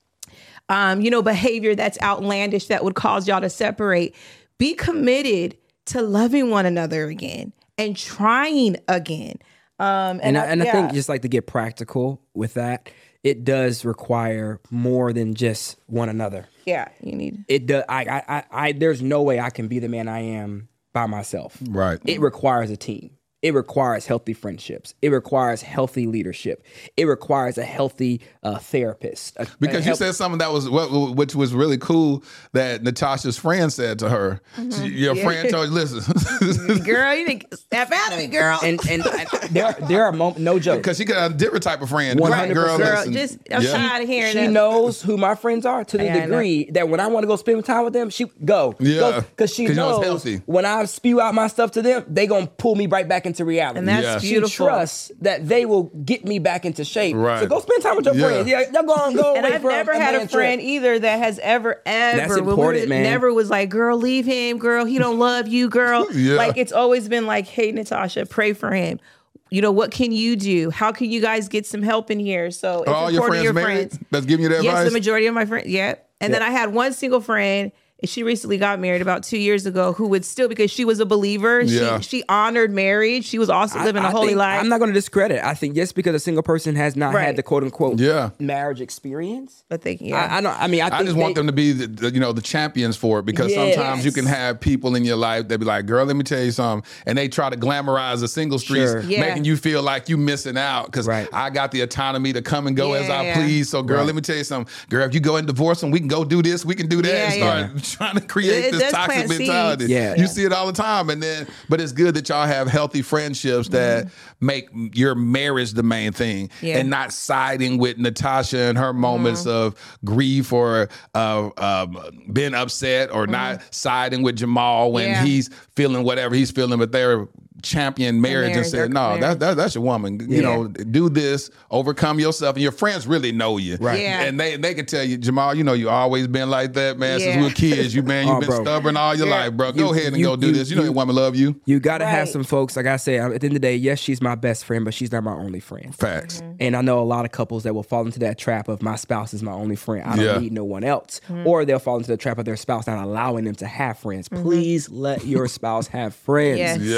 Um, you know, behavior that's outlandish that would cause y'all to separate. Be committed to loving one another again and trying again. Um, and And I, and I yeah. think just like to get practical with that, it does require more than just one another. yeah, you need. It does. I, I, I, I, there's no way I can be the man I am by myself. Right. It requires a team. It requires healthy friendships. It requires healthy leadership. It requires a healthy uh, therapist. A- a Because you health- said something that was what, which was really cool that Natasha's friend said to her. She- your friend told you, listen, Girl, you need to step out of it, girl. and and, and there there are moments, no joke. because she got a different type of friend. one Right, hundred girl, percent. girl, listen. just I'm Yeah. tired of hearing She that. knows who my friends are to the Yeah, I know. degree that when I want to go spend time with them, she go. Yeah. Because she 'Cause you know it's knows healthy. when I spew out my stuff to them, they going to pull me right back into reality. And that's Yeah. She beautiful. trusts that they will get me back into shape. Right. So go spend time with your Yeah. friends. Yeah, y'all go on, go And away I've from never had a man friend trip. either that has ever, ever, That's when we important, were- man. never was like, girl, leave him, girl, he don't love you, girl. Yeah. Like, it's always been like, hey, Natasha, pray for him. You know, what can you do? How can you guys get some help in here? So it's Are all your important friends to your married? friends. That's giving you that Yes, advice? the majority of my friends. Yeah. And then I had one single friend. And she recently got married about two years ago, who would still, because she was a believer, Yeah. she she honored marriage. She was also living I- a I holy think- life. I'm not going to discredit. I think just because a single person has not Right. had the quote unquote Yeah. marriage experience. but they, yeah. I, I don't. I mean, I, I think just want they- them to be, the, the, you know, the champions for it, because Yes. sometimes you can have people in your life that be like, "Girl, let me tell you something," and they try to glamorize the single streets, Sure. Yeah. making you feel like you missing out because Right. I got the autonomy to come and go as I Yeah. please. So, girl, Right. let me tell you something, girl. If you go and divorce them, we can go do this, we can do that, Yeah, and start trying to create It this does toxic plant seeds. mentality. Yeah. You Yeah. see it all the time, and then, but it's good that y'all have healthy friendships that make your marriage the main thing, Yeah. and not siding with Natasha and her moments of grief or uh, um, being upset, or not siding with Jamal when Yeah. he's feeling whatever he's feeling, but they're champion marriage, marriage, and said, their no, marriage. that, that, that's your woman. You Yeah. know, do this, overcome yourself, and your friends really know you. Right. Yeah. And they they can tell you, Jamal, you know, you always been like that, man, since Yeah. we were kids. You, man, you've Oh, been bro. stubborn all your Yeah. life, bro. Go You- ahead and you- go do you- this. You know you- your woman love you. You got to have Right. some folks. Like I say, at the end of the day, yes, she's my best friend, but she's not my only friend. Facts. Mm-hmm. And I know a lot of couples that will fall into that trap of my spouse is my only friend. I don't Yeah. need no one else. Mm-hmm. Or they'll fall into the trap of their spouse not allowing them to have friends. Please let your spouse have friends. Yes. Yes. Because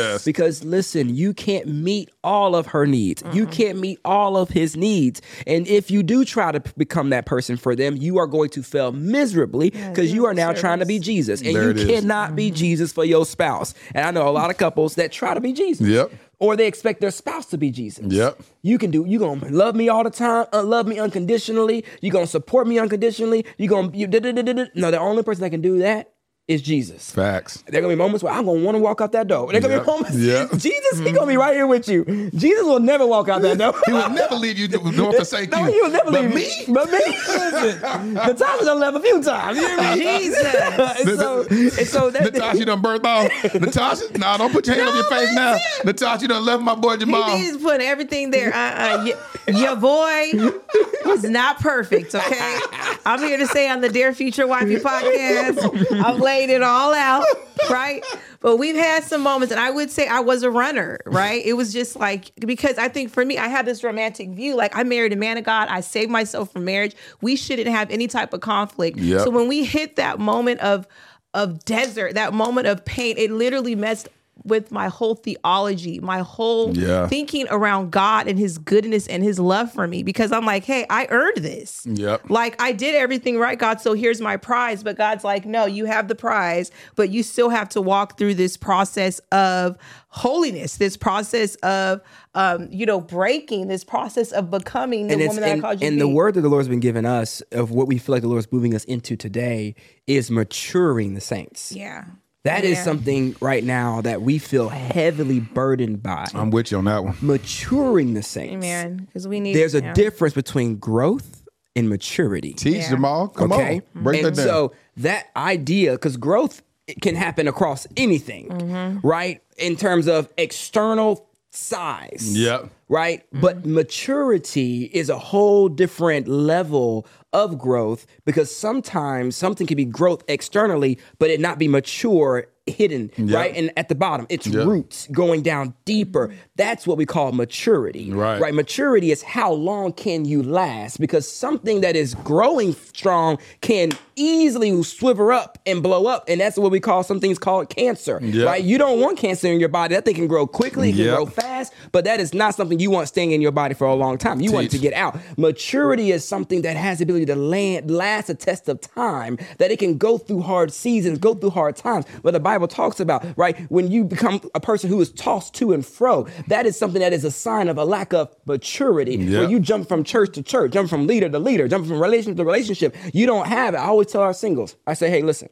because listen, you can't meet all of her needs. Mm-mm. You can't meet all of his needs. And if you do try to become that person for them, you are going to fail miserably because yeah, you are now service. trying to be Jesus. And there you cannot mm-hmm. be Jesus for your spouse. And I know a lot of couples that try to be Jesus. Yep. Or they expect their spouse to be Jesus. Yep. You can do, you gonna love me all the time, uh, love me unconditionally. You gonna support me unconditionally. You gonna, you, da, da, da, da, da. No, the only person that can do that is Jesus. Facts. There gonna be moments where I'm gonna want to walk out that door. There gonna yep. be moments. Yep. Jesus, he gonna be right here with you. Jesus will never walk out that door. He will never leave you nor forsake no, you. he will never but leave me? you. But me. Listen, Natasha done left a few times. You hear me? Jesus. and so, and so that, Natasha, you done birthed off. Natasha, nah, don't put your hand no, on your face now. It. Natasha, you done left my boy Jamal. He needs to put everything there. Uh-uh. Y- your boy is not perfect, okay? I'm here to say on the Dear Future Wifey podcast, I've laid it all out. Right? But we've had some moments, and I would say I was a runner, right? It was just like, because I think for me, I have this romantic view. Like, I married a man of God. I saved myself from marriage. We shouldn't have any type of conflict. Yep. So when we hit that moment of of desert, that moment of pain, it literally messed with my whole theology, my whole yeah. thinking around God and his goodness and his love for me, because I'm like, hey, I earned this. Yep. Like, I did everything right, God, so here's my prize. But God's like, no, you have the prize, but you still have to walk through this process of holiness, this process of, um, you know, breaking, this process of becoming the and woman that and, I called you and to the be. word that the Lord's been giving us of what we feel like the Lord's moving us into today is maturing the saints. Yeah. That yeah. is something right now that we feel heavily burdened by. I'm with you on that one. Maturing the saints. Amen. Because we need. There's a yeah. difference between growth and maturity. Teach, yeah. Jamal. Come okay? on. Break and that down. So that idea, because growth can happen across anything, mm-hmm. right? In terms of external size. Yep. Right? Mm-hmm. But maturity is a whole different level of growth, because sometimes something can be growth externally, but it not be mature hidden, yep. right? And at the bottom, it's yep. roots going down deeper. That's what we call maturity, right? Right? Maturity is how long can you last, because something that is growing strong can easily swivel up and blow up. And that's what we call, some things called cancer, yep. right? You don't want cancer in your body. That thing can grow quickly, it can yep. grow fast, but that is not something you want staying in your body for a long time. You Teach. want it to get out. Maturity is something that has the ability to land, last a test of time, that it can go through hard seasons, go through hard times. But the Bible talks about, right, when you become a person who is tossed to and fro, that is something that is a sign of a lack of maturity. Yep. Where you jump from church to church, jump from leader to leader, jump from relationship to relationship. You don't have it. I always tell our singles, I say, hey, listen,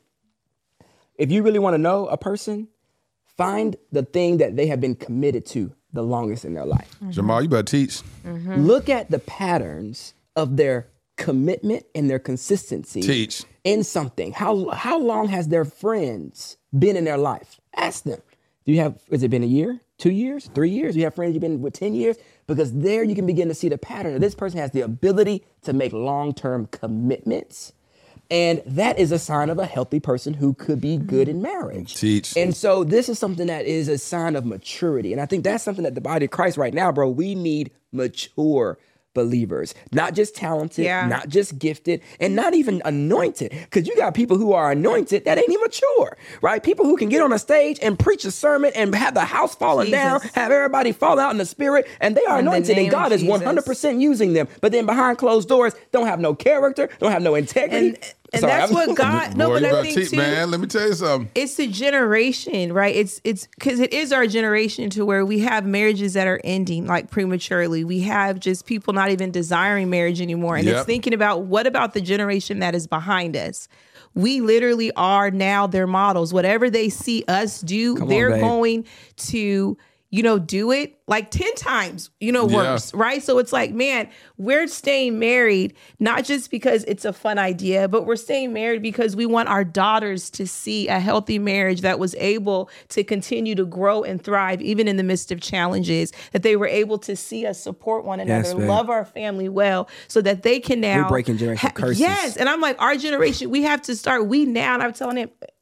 if you really want to know a person, find the thing that they have been committed to the longest in their life. Mm-hmm. Jamal, you better teach. Mm-hmm. Look at the patterns of their commitment and their consistency Teach. in something. How how long has their friends been in their life? Ask them. Do you have, has it been a year, two years, three years? Do you have friends you've been with ten years? Because there you can begin to see the pattern. This person has the ability to make long-term commitments. And that is a sign of a healthy person who could be good in marriage. Teach. And so this is something that is a sign of maturity. And I think that's something that the body of Christ right now, bro, we need mature believers, not just talented, yeah. not just gifted, and not even anointed. Because you got people who are anointed that ain't even mature, right? People who can get on a stage and preach a sermon and have the house falling Jesus. down, have everybody fall out in the spirit, and they are In the anointed, name and God of is one hundred percent using them. But then behind closed doors, don't have no character, don't have no integrity. And, and Sorry, that's I'm- what God, no, Boy, but you I better think teach, too, man. Let me tell you something. it's the generation, right? It's it's because it is our generation to where we have marriages that are ending like prematurely. We have just people not even desiring marriage anymore. And Yep. it's thinking about, what about the generation that is behind us? We literally are now their models. Whatever they see us do, Come on, they're babe. going to, you know, do it like ten times, you know, Yeah. worse, right? So it's like, man, we're staying married, not just because it's a fun idea, but we're staying married because we want our daughters to see a healthy marriage that was able to continue to grow and thrive, even in the midst of challenges, that they were able to see us support one Yes, another, babe. love our family well, so that they can now. We're breaking generational curses. Yes. And I'm like, our generation, we have to start, we now, and I'm telling him,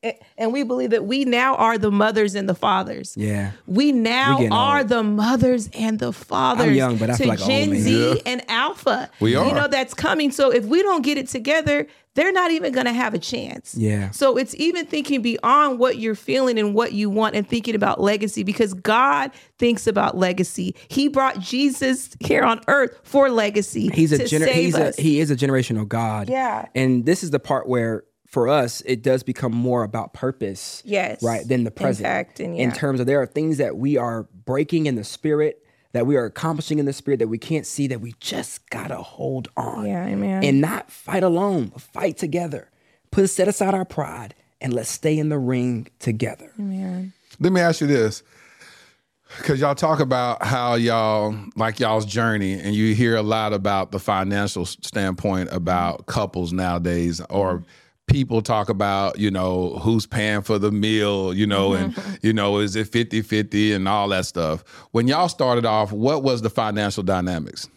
And we believe that we now are the mothers and the fathers. Yeah. We now We are old. the mothers and the fathers. I'm young, but I to feel like an Gen old man. Z Yeah. and Alpha. We are. You know, that's coming. So if we don't get it together, they're not even going to have a chance. Yeah. So it's even thinking beyond what you're feeling and what you want and thinking about legacy, because God thinks about legacy. He brought Jesus here on earth for legacy. He's a to gener- save he's a us. he is a generational God. Yeah. And this is the part where for us it does become more about purpose. Yes. Right, than the present. Impact and, In yeah. terms of there are things that we are breaking in the spirit, that we are accomplishing in the spirit that we can't see, that we just gotta hold on. Yeah, amen. And not fight alone, but fight together. Put set aside our pride and let's stay in the ring together. Amen. Let me ask you this. Because y'all talk about how y'all, like y'all's journey, and you hear a lot about the financial standpoint about couples nowadays, or people talk about, you know, who's paying for the meal, you know, and, you know, is it fifty-fifty and all that stuff. When y'all started off, what was the financial dynamics?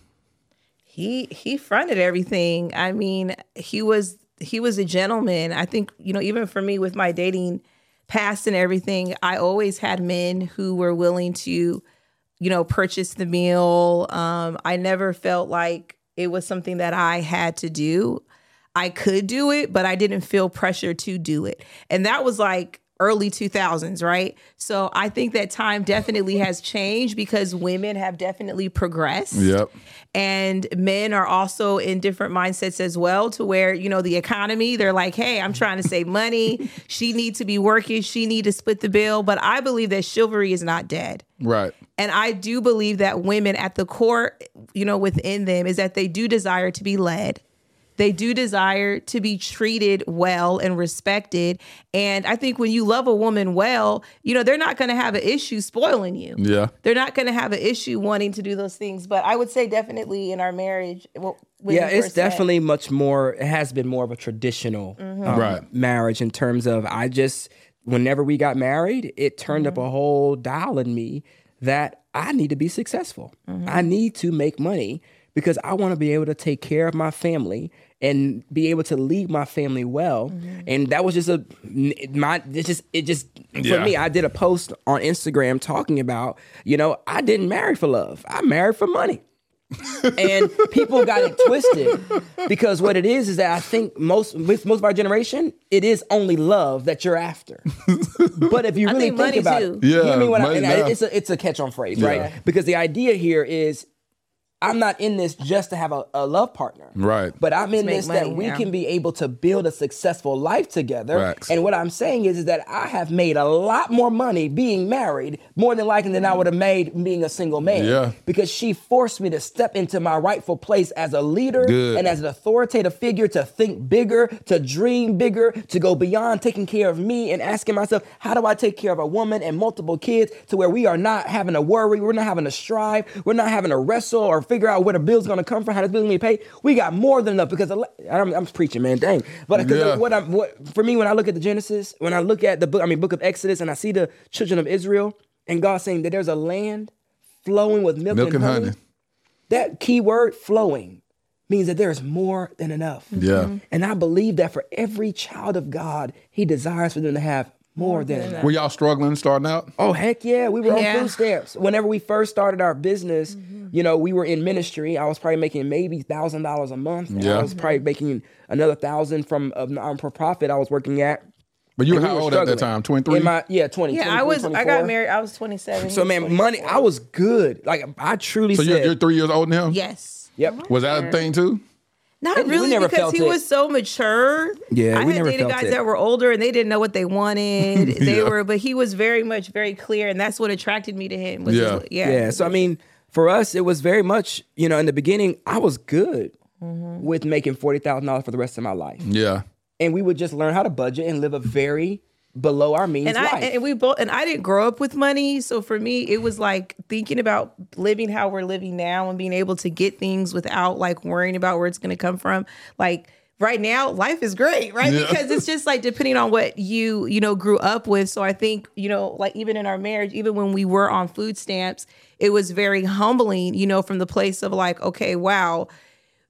He he fronted everything. I mean, he was he was a gentleman. I think, you know, even for me with my dating past and everything, I always had men who were willing to, you know, purchase the meal. Um, I never felt like it was something that I had to do. I could do it, but I didn't feel pressure to do it. And that was like early two thousands, right? So I think that time definitely has changed because women have definitely progressed. Yep. And men are also in different mindsets as well, to where, you know, the economy, they're like, hey, I'm trying to save money. She needs to be working. She need to split the bill. But I believe that chivalry is not dead. Right. And I do believe that women at the core, you know, within them is that they do desire to be led. They do desire to be treated well and respected. And I think when you love a woman well, you know, they're not going to have an issue spoiling you. Yeah. They're not going to have an issue wanting to do those things. But I would say definitely in our marriage. Well, when Yeah, we it's first met- definitely much more, it has been more of a traditional um, Right. marriage in terms of I just, whenever we got married, it turned up a whole dial in me that I need to be successful. I need to make money because I want to be able to take care of my family and be able to lead my family well. And that was just a, my, it just, it just, for Yeah. me, I did a post on Instagram talking about, you know, I didn't marry for love. I married for money. And people got it twisted because what it is is that I think most with most of our generation, it is only love that you're after. But if you I really think think, money about too. it, you Yeah, hear me when I, money and I- now. it's a it's a catch-on phrase, Yeah. right? Because the idea here is I'm not in this just to have a, a love partner. Right. But I'm in make this money, that we yeah. can be able to build a successful life together. Facts. And what I'm saying is, is that I have made a lot more money being married, more than likely than I would have made being a single man. Yeah. Because she forced me to step into my rightful place as a leader Good. and as an authoritative figure, to think bigger, to dream bigger, to go beyond taking care of me and asking myself, how do I take care of a woman and multiple kids to where we are not having to worry, we're not having to strive, we're not having to wrestle or figure out where the bill's going to come from, how the bill's going to be paid. We got more than enough because I'm, I'm preaching, man, dang. But because Yeah. what I'm, what for me, when I look at the Genesis, when I look at the book, I mean, book of Exodus, and I see the children of Israel and God saying that there's a land flowing with milk, Milk and and honey. honey. That key word, flowing, means that there is more than enough. Yeah. And I believe that for every child of God, he desires for them to have more than enough. Were y'all struggling starting out? Oh, heck yeah. We were on Yeah. food stamps. Whenever we first started our business, you know, we were in ministry. I was probably making maybe one thousand dollars a month. And Yeah. I was probably making another one thousand dollars from a non-for-profit I was working at. But you were And we how were old at that struggling. time? twenty-three? In my, yeah, twenty. Yeah, I twenty-three, was. I got twenty-four. married. I was twenty-seven. So, man, money, I was good. Like, I truly so said. you're, you're three years older than him? Yes. Yep. Was that a thing too? Not And we really, never because felt he it. was so mature. Yeah, I we had never dated felt guys it. that were older and they didn't know what they wanted. They Yeah. were, but he was very much very clear, and that's what attracted me to him. Was Yeah. his, yeah, Yeah. So I mean, for us, it was very much, you know, in the beginning, I was good with making forty thousand dollars for the rest of my life, Yeah. and we would just learn how to budget and live a very below our means and I life. and we both and I didn't grow up with money, so for me it was like thinking about living how we're living now and being able to get things without like worrying about where it's going to come from. Like right now, life is great, right? Yeah. Because it's just like depending on what you you know grew up with. So I think you know like even in our marriage, even when we were on food stamps, it was very humbling, you know, from the place of like, okay, wow.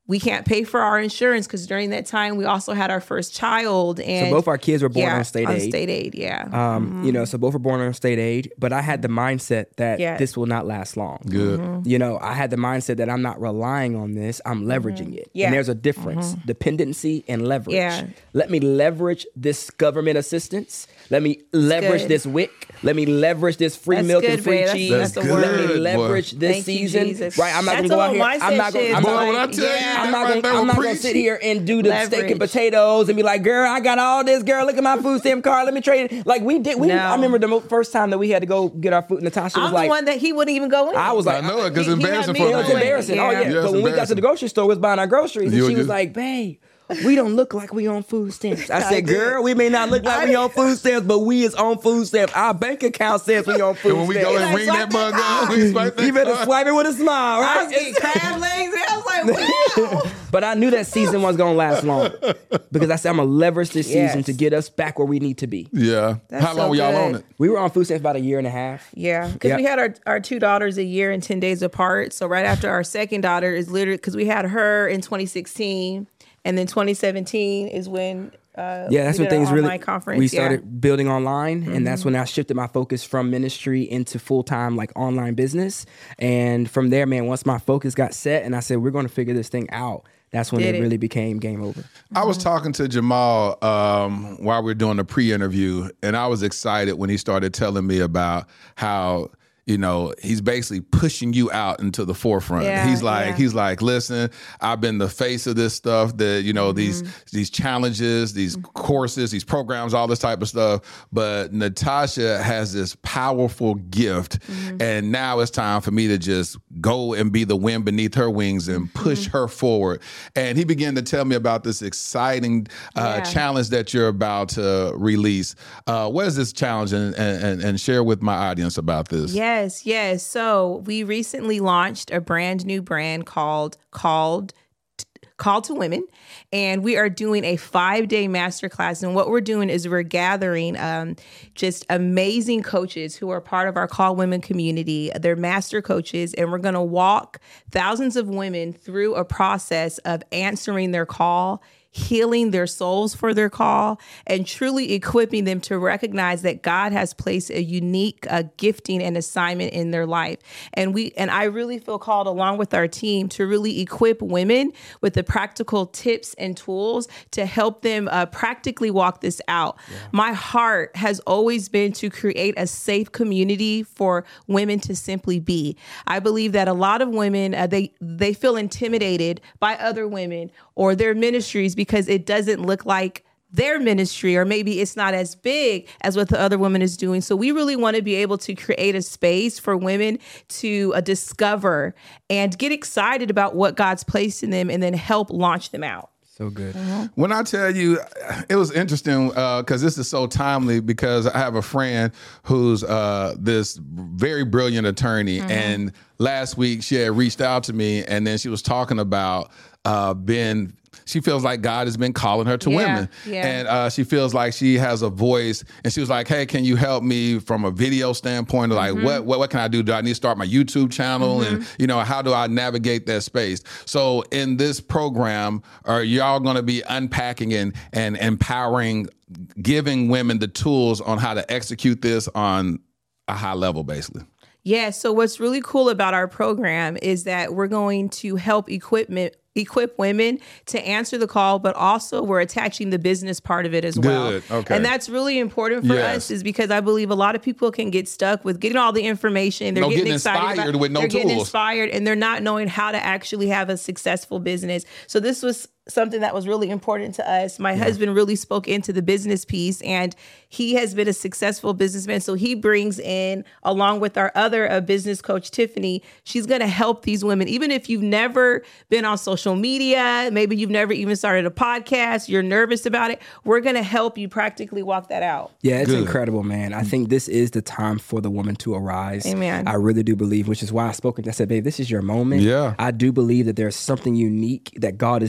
we can't pay for our insurance because during that time we also had our first child, and So both our kids were born yeah, on state on aid. state aid, yeah. Um, Mhm. You know, so both were born on state aid, but I had the mindset that Yes. this will not last long. Good. Mm-hmm. You know, I had the mindset that I'm not relying on this, I'm leveraging it. Yeah. And there's a difference, dependency and leverage. Yeah. Let me leverage this government assistance. Let me leverage good. this W I C. Let me leverage this free That's milk good, and free babe. That's- cheese. that's a Let word. me Good, leverage boy. this Thank you, season. Jesus. Right? I'm not That's gonna go a out here. little I'm mindset not gonna shift. I'm Boy, not when I gonna tell you, Yeah. I'm not right gonna, there I'm will not gonna preach. sit here and do the steak Leverage. and potatoes and be like, girl, I got all this, girl. Look at my food stamp card. Let me trade it. Like we did. We No. I remember the mo- first time that we had to go get our food. Natasha was I'm like, the one that he wouldn't even go in. I was like, I know it because He- it's he had embarrassing me for it a was man. embarrassing. Oh Yeah. yeah. Yeah, but it's when we got to the embarrassing. grocery store, we was buying our groceries, You and were she was just- like, babe, we don't look like we on food stamps. I said, girl, we may not look like we on food stamps, but we is on food stamps. Our bank account says we on food And when we stamps. go and like, ring swipe that that bug up, we swipe that You better card. swipe it with a smile, I right? was getting crab legs, and I was like, wow. But I knew that season was gonna last long because I said I'm gonna leverage this season Yes. to get us back where we need to be. Yeah. That's How long so were y'all good. on it? We were on food stamps about a year and a half. Yeah, because Yeah. we had our, our two daughters a year and ten days apart. So right after our second daughter is literally, because we had her in twenty sixteen, and then twenty seventeen is when uh, Yeah, that's we when did our things really. online conference. We yeah. started building online, and that's when I shifted my focus from ministry into full time like online business. And from there, man, once my focus got set, and I said we're going to figure this thing out. That's when Did it, it. really became game over. I was talking to Jamal um, while we were doing the pre-interview, and I was excited when he started telling me about how, you know, he's basically pushing you out into the forefront. Yeah, he's like, yeah. he's like, listen, I've been the face of this stuff, that, you know, these Mm-hmm. these challenges, these courses, these programs, all this type of stuff. But Natasha has this powerful gift, Mm-hmm. and now it's time for me to just go and be the wind beneath her wings and push Mm-hmm. her forward. And he began to tell me about this exciting uh, Yeah. challenge that you're about to release. Uh, what is this challenge? And, and, and share with my audience about this. Yes, yes. So we recently launched a brand new brand called Called Call to Women, and we are doing a five-day masterclass. And what we're doing is we're gathering um, just amazing coaches who are part of our Call Women community. They're master coaches, and we're going to walk thousands of women through a process of answering their call, healing their souls for their call, and truly equipping them to recognize that God has placed a unique uh, gifting and assignment in their life. And we and I really feel called, along with our team, to really equip women with the practical tips and tools to help them uh, practically walk this out. My heart has always been to create a safe community for women to simply be. I believe that a lot of women, uh, they they feel intimidated by other women or their ministries because it doesn't look like their ministry, or maybe it's not as big as what the other woman is doing. So we really want to be able to create a space for women to uh, discover and get excited about what God's placed in them, and then help launch them out. So good. When I tell you, it was interesting because this is so timely, because I have a friend who's uh, this very brilliant attorney. Mm-hmm. And last week she had reached out to me, and then she was talking about uh, being, she feels like God has been calling her to Yeah, women. yeah. And uh, she feels like she has a voice. And she was like, hey, can you help me from a video standpoint? Like, Mm-hmm. what, what what can I do? Do I need to start my YouTube channel? And, you know, how do I navigate that space? So in this program, are y'all going to be unpacking and, and empowering, giving women the tools on how to execute this on a high level, basically? Yeah. So what's really cool about our program is that we're going to help equipment equip women to answer the call, but also we're attaching the business part of it as well. Good. Okay. And that's really important for Yes. us, is because I believe a lot of people can get stuck with getting all the information. They're No, getting, getting excited inspired about, with no they're getting tools. inspired, and they're not knowing how to actually have a successful business. So this was something that was really important to us. My husband really spoke into the business piece, and he has been a successful businessman. So he brings in, along with our other uh, business coach, Tiffany, she's going to help these women. Even if you've never been on social media, maybe you've never even started a podcast, you're nervous about it, we're going to help you practically walk that out. Yeah, it's Good. incredible, man. I think this is the time for the woman to arise. Amen. I really do believe, which is why I spoke and I said, babe, this is your moment. Yeah. I do believe that there's something unique that God is doing in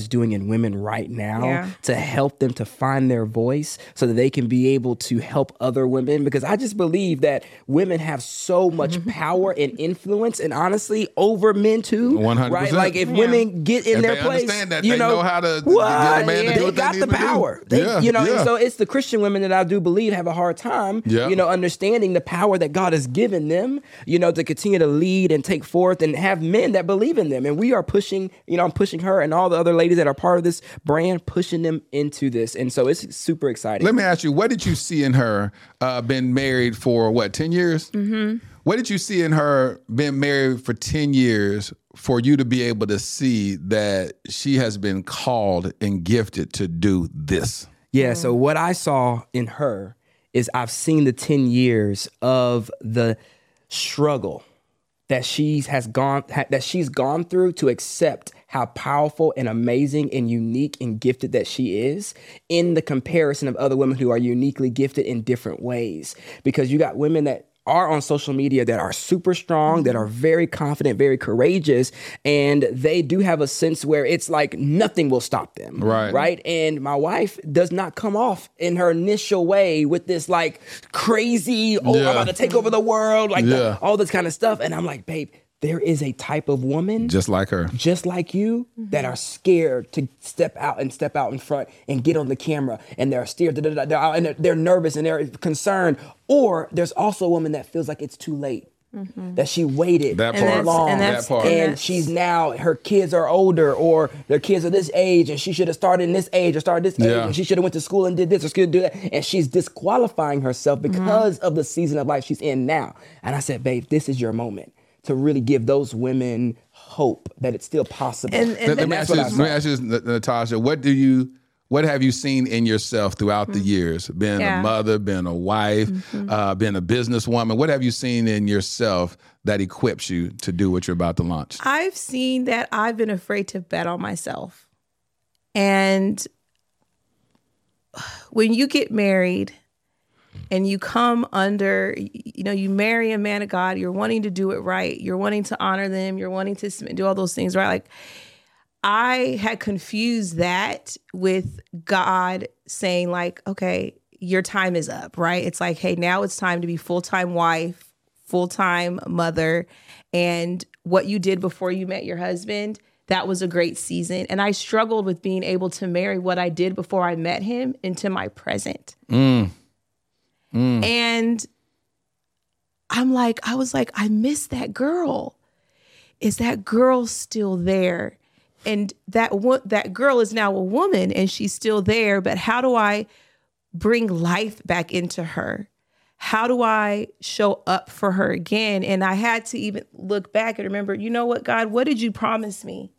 women right now Yeah. to help them to find their voice so that they can be able to help other women. Because I just believe that women have so much power and influence, and honestly, over men too. one hundred percent. Right? Like if Yeah. women get in If their they place, understand that, you they know, know how to what? get a man to Yeah. do They what they got need the to do. power. They, Yeah, you know, yeah. and so it's the Christian women that I do believe have a hard time, Yeah. you know, understanding the power that God has given them, you know, to continue to lead and take forth and have men that believe in them. And we are pushing, you know, I'm pushing her and all the other ladies that are part of this brand, pushing them into this. And so it's super exciting. Let me ask you, what did you see in her, uh, been married for what, ten years? Mm-hmm. What did you see in her, been married for ten years, for you to be able to see that she has been called and gifted to do this? Yeah, so what I saw in her is I've seen the ten years of the struggle that she's has gone ha, that she's gone through to accept how powerful and amazing and unique and gifted that she is in the comparison of other women who are uniquely gifted in different ways. Because you got women that are on social media that are super strong, that are very confident, very courageous, and they do have a sense where it's like nothing will stop them. Right. Right. And my wife does not come off in her initial way with this like crazy, oh, Yeah. I'm about to take over the world, like Yeah. the, all this kind of stuff. And I'm like, babe, there is a type of woman Just like her. just like you that are scared to step out and step out in front and get on the camera, and they're scared, da, da, da, da, and they're, they're nervous and they're concerned. Or there's also a woman that feels like it's too late, that she waited That too part. long, And That that's- part. and and that's- she's now, her kids are older, or their kids are this age, and she should have started in this age or started this age, Yeah. and she should have went to school and did this or should do that, and she's disqualifying herself because of the season of life she's in now. And I said, babe, this is your moment to really give those women hope that it's still possible. And- Let, let me that's ask you what I this, saw. let me ask you this, N- Natasha. What do you, what have you seen in yourself throughout the years? Being Yeah. a mother, being a wife, uh, being a businesswoman. What have you seen in yourself that equips you to do what you're about to launch? I've seen that I've been afraid to bet on myself. And when you get married and you come under, you know, you marry a man of God, you're wanting to do it right. You're wanting to honor them. You're wanting to submit- do all those things right. Like, I had confused that with God saying like, okay, your time is up, right? It's like, hey, now it's time to be full-time wife, full-time mother. And what you did before you met your husband, that was a great season. And I struggled with being able to marry what I did before I met him into my present. Mm. Mm. And I'm like, I was like, I miss that girl. Is that girl still there? And that wo- that girl is now a woman and she's still there, but how do I bring life back into her? How do I show up for her again? And I had to even look back and remember, you know what, God, what did you promise me?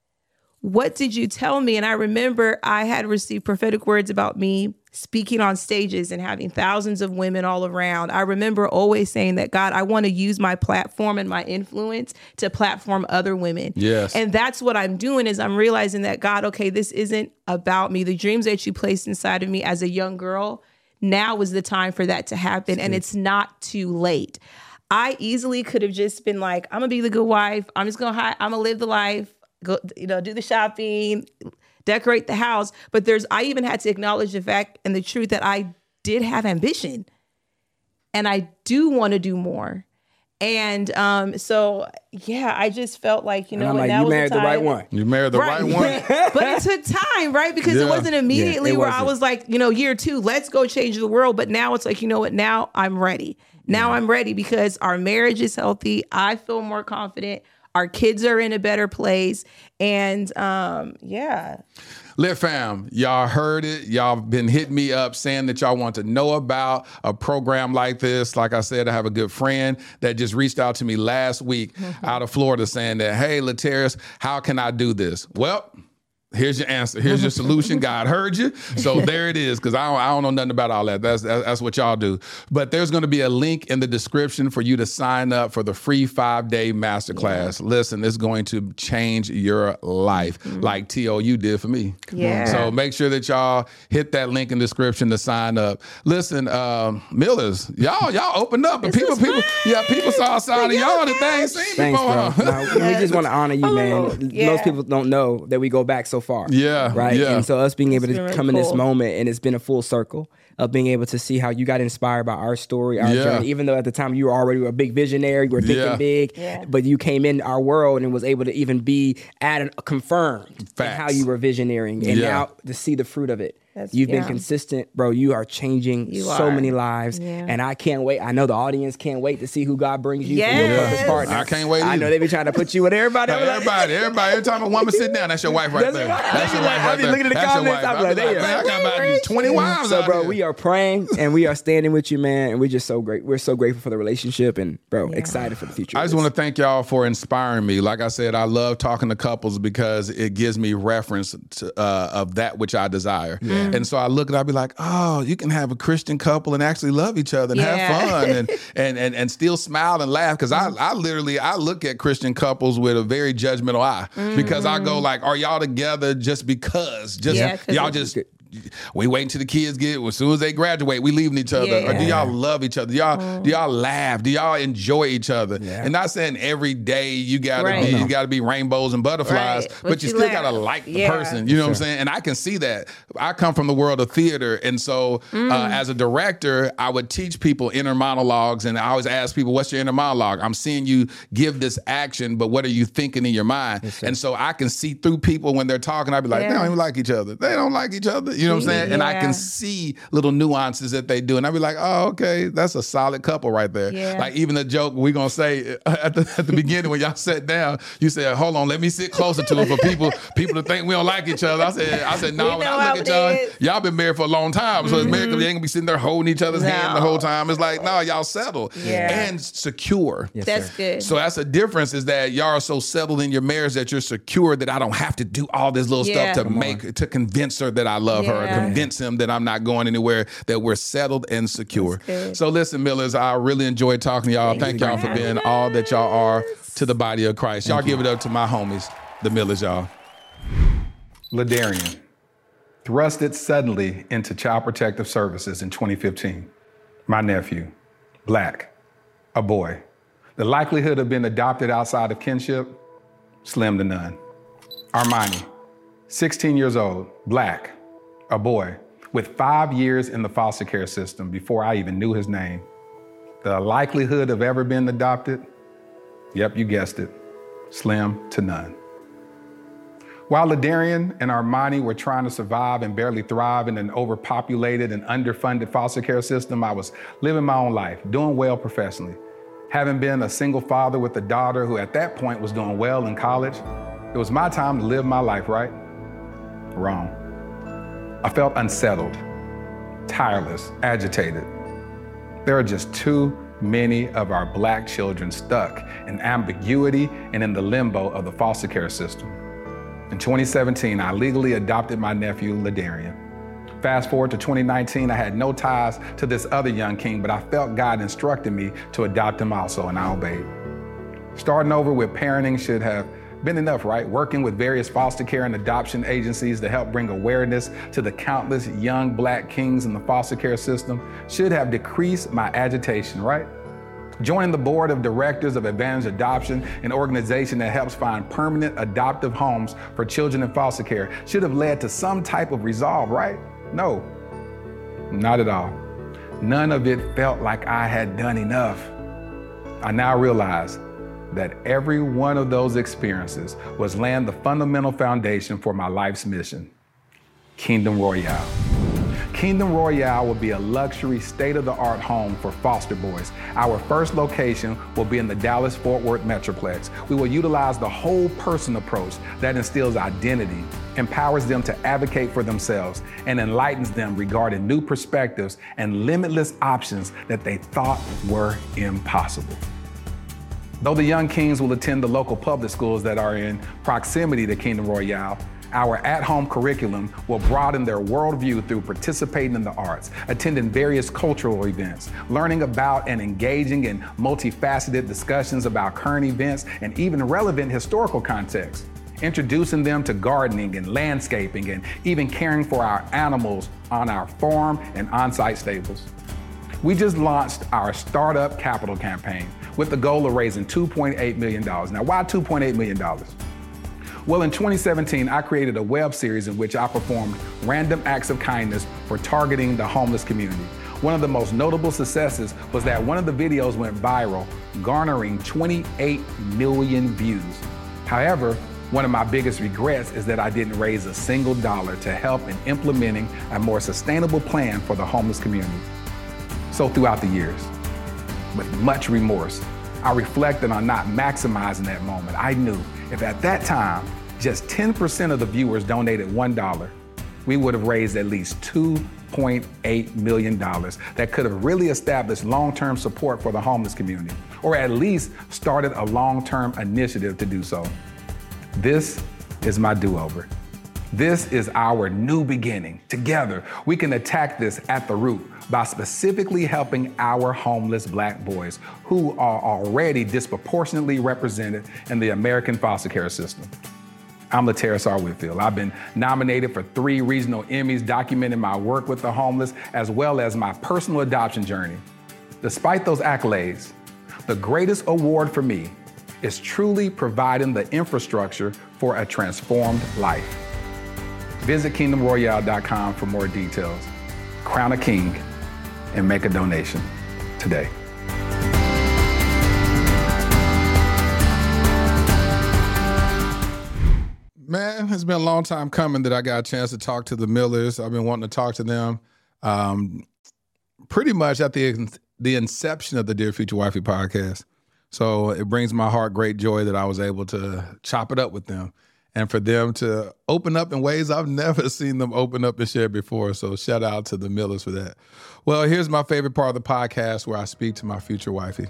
What did you tell me? And I remember I had received prophetic words about me speaking on stages and having thousands of women all around. I remember always saying that, God, I want to use my platform and my influence to platform other women. Yes. And that's what I'm doing is I'm realizing that, God, okay, this isn't about me. The dreams that you placed inside of me as a young girl, now is the time for that to happen. And it's not too late. I easily could have just been like, I'm gonna be the good wife. I'm just gonna, hi- I'm gonna live the life, go, you know, do the shopping, decorate the house. But there's, I even had to acknowledge the fact and the truth that I did have ambition and I do want to do more. And um, so, yeah, I just felt like, you know, And I'm like, now you was married the time. right one. You married the right, one. But it took time, right? Because Yeah. it wasn't immediately Yeah, it where I wasn't. was like, you know, year two, let's go change the world. But now it's like, you know what? Now I'm ready. Now I'm ready because our marriage is healthy. I feel more confident. Our kids are in a better place. And um, yeah. Lit fam, y'all heard it. Y'all been hitting me up saying that y'all want to know about a program like this. Like I said, I have a good friend that just reached out to me last week out of Florida saying that, hey, Laterius, how can I do this? Well, here's your answer. Here's your solution. God heard you. So there it is, because I don't, I don't know nothing about all that. That's, that's that's what y'all do. But there's going to be a link in the description for you to sign up for the free five-day masterclass. Listen, it's going to change your life like T O U did for me. Yeah. So make sure that y'all hit that link in the description to sign up. Listen, um, Millers, y'all y'all opened up. And people, people, yeah, people saw a side of y'all that they ain't seen Thanks, before. bro. No, we just want to honor you, man. yeah. Most people don't know that we go back so so far. Yeah, Right. yeah. And so us being able It's to been really come in this cool. moment, and it's been a full circle of being able to see how you got inspired by our story, our Yeah. journey, even though at the time you were already a big visionary, you were thinking Yeah. big, Yeah. but you came in our world and was able to even be added, confirmed in Facts. how you were visionarying. And Yeah. now to see the fruit of it. That's- You've been yeah. consistent, bro. You are changing You so are. many lives. Yeah. And I can't wait. I know the audience can't wait to see who God brings you for your Yes. purpose partner. I can't wait I either. know they be trying to put you with everybody. I'm like, Everybody, everybody, every time a woman sit down, that's your wife right That's there. right. That's your I wife be right there. looking at the That's your comments, wife. I be I like, be they like, are- man, I got about twenty wives So, out bro, here. we are praying and we are standing with you, man. And we're just so great. We're so grateful for the relationship and, bro, excited for the future. I just want to thank y'all for inspiring me. Like I said, I love talking to couples because it gives me reference to, uh, of that which I desire. And so I look and I be like, oh, you can have a Christian couple and actually love each other and Yeah. have fun and, and and and still smile and laugh. Because I, I literally I look at Christian couples with a very judgmental eye because I go like, are y'all together just because? Just Yeah, 'cause y'all it's- just. We wait until the kids get, as soon as they graduate, we leaving each other. Or do Yeah. y'all love each other? Do y'all, do y'all laugh? Do y'all enjoy each other? And not saying every day you gotta Right. be, you gotta be rainbows and butterflies, Right. but, But you you still laugh. gotta like the Yeah. person. You know what I'm saying? And I can see that. I come from the world of theater, and so Mm. uh, as a director, I would teach people inner monologues, and I always ask people, "What's your inner monologue?" I'm seeing you give this action, but what are you thinking in your mind? And so I can see through people when they're talking. I'd be like, Yeah. "They don't even like each other. They don't like each other." You know what I'm saying? And I Yeah. can see little nuances that they do, and I'd be like, "Oh, okay, that's a solid couple right there." Yeah. Like even the joke we gonna say at the at the beginning when y'all sat down, you said, "Hold on, let me sit closer to it for people people to think we don't like each other." I said, "I said no." We When know I how look at it y'all, is. y'all been married for a long time, so it's married. They ain't gonna be sitting there holding each other's hand the No. whole time. It's like, no, y'all settled Yeah. and secure. That's good. So that's the difference is that y'all are so settled in your marriage that you're secure that I don't have to do all this little Yeah. stuff to make to convince her that I love her, or Yeah. convince him that I'm not going anywhere, that we're settled and secure. good. So listen, Millers, I really enjoyed talking to y'all. Thank, you y'all for for being having all that y'all are to the body of Christ. Y'all give it up to my homies, the Millers, y'all. Ladarian thrusted suddenly into Child Protective Services in twenty fifteen. My nephew, black, a boy. The likelihood of being adopted outside of kinship, slim to none. Armani, sixteen years old, black, a boy, with five years in the foster care system before I even knew his name. The likelihood of ever being adopted, yep, you guessed it, slim to none. While Ladarian and Armani were trying to survive and barely thrive in an overpopulated and underfunded foster care system, I was living my own life, doing well professionally. Having been a single father with a daughter who at that point was doing well in college, it was my time to live my life, right? Wrong. I felt unsettled, tireless, agitated. There are just too many of our black children stuck in ambiguity and in the limbo of the foster care system. In twenty seventeen, I legally adopted my nephew, Ladarian. Fast forward to twenty nineteen, I had no ties to this other young king, but I felt God instructed me to adopt him also, and I obeyed. Starting over with parenting should have been enough, right? Working with various foster care and adoption agencies to help bring awareness to the countless young black kings in the foster care system should have decreased my agitation, right? Joining the board of directors of Advantage Adoption, an organization that helps find permanent adoptive homes for children in foster care, should have led to some type of resolve, right? No, not at all. None of it felt like I had done enough. I now realize that every one of those experiences was laying the fundamental foundation for my life's mission, Kingdom Royale. Kingdom Royale will be a luxury, state-of-the-art home for foster boys. Our first location will be in the Dallas-Fort Worth Metroplex. We will utilize the whole person approach that instills identity, empowers them to advocate for themselves, and enlightens them regarding new perspectives and limitless options that they thought were impossible. Though the young kings will attend the local public schools that are in proximity to Kingdom Royale, our at-home curriculum will broaden their worldview through participating in the arts, attending various cultural events, learning about and engaging in multifaceted discussions about current events and even relevant historical context, introducing them to gardening and landscaping and even caring for our animals on our farm and on-site stables. We just launched our Startup Capital campaign with the goal of raising two point eight million dollars. Now, why two point eight million dollars? Well, in twenty seventeen, I created a web series in which I performed random acts of kindness for targeting the homeless community. One of the most notable successes was that one of the videos went viral, garnering twenty-eight million views. However, one of my biggest regrets is that I didn't raise a single dollar to help in implementing a more sustainable plan for the homeless community. So throughout the years, with much remorse, I reflected on not maximizing that moment. I knew if at that time, just ten percent of the viewers donated one dollar, we would have raised at least two point eight million dollars that could have really established long-term support for the homeless community, or at least started a long-term initiative to do so. This is my do-over. This is our new beginning. Together, we can attack this at the root by specifically helping our homeless Black boys who are already disproportionately represented in the American foster care system. I'm LaTerris R. Whitfield. I've been nominated for three regional Emmys documenting my work with the homeless as well as my personal adoption journey. Despite those accolades, the greatest award for me is truly providing the infrastructure for a transformed life. Visit kingdom royale dot com for more details. Crown a king and make a donation today. Man, it's been a long time coming that I got a chance to talk to the Millers. I've been wanting to talk to them um, pretty much at the the inception of the Dear Future Wifey podcast. So it brings my heart great joy that I was able to chop it up with them and for them to open up in ways I've never seen them open up and share before. So shout out to the Millers for that. Well, here's my favorite part of the podcast where I speak to my future wifey.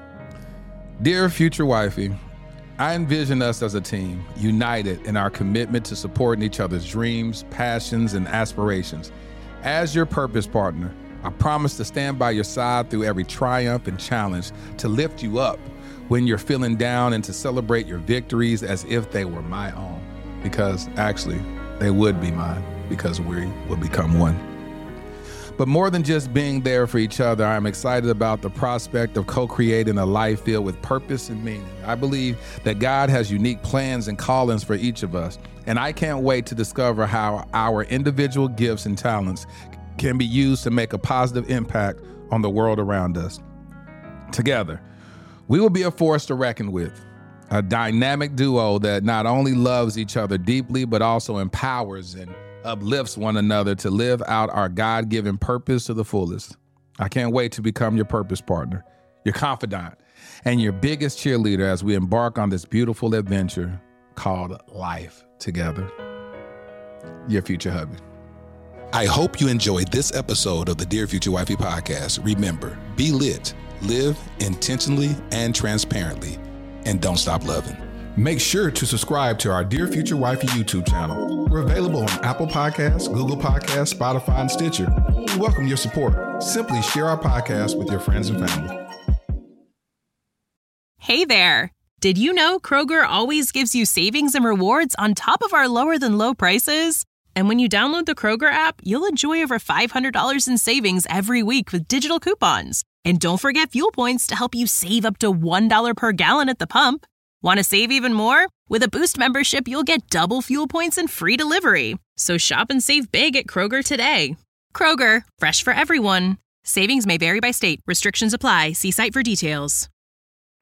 Dear Future Wifey, I envision us as a team, united in our commitment to supporting each other's dreams, passions, and aspirations. As your purpose partner, I promise to stand by your side through every triumph and challenge, to lift you up when you're feeling down and to celebrate your victories as if they were my own. Because actually, they would be mine because we will become one. But more than just being there for each other, I'm excited about the prospect of co-creating a life filled with purpose and meaning. I believe that God has unique plans and callings for each of us, and I can't wait to discover how our individual gifts and talents can be used to make a positive impact on the world around us. Together, we will be a force to reckon with, a dynamic duo that not only loves each other deeply, but also empowers and uplifts one another to live out our God-given purpose to the fullest. I can't wait to become your purpose partner, your confidant, and your biggest cheerleader as we embark on this beautiful adventure called life together. Your future hubby. I hope you enjoyed this episode of the Dear Future Wifey podcast. Remember, be lit, live intentionally and transparently, and don't stop loving. Make sure to subscribe to our Dear Future Wifey YouTube channel. We're available on Apple Podcasts, Google Podcasts, Spotify, and Stitcher. We welcome your support. Simply share our podcast with your friends and family. Hey there. Did you know Kroger always gives you savings and rewards on top of our lower than low prices? And when you download the Kroger app, you'll enjoy over five hundred dollars in savings every week with digital coupons. And don't forget fuel points to help you save up to one dollar per gallon at the pump. Want to save even more? With a Boost membership, you'll get double fuel points and free delivery. So shop and save big at Kroger today. Kroger, fresh for everyone. Savings may vary by state. Restrictions apply. See site for details.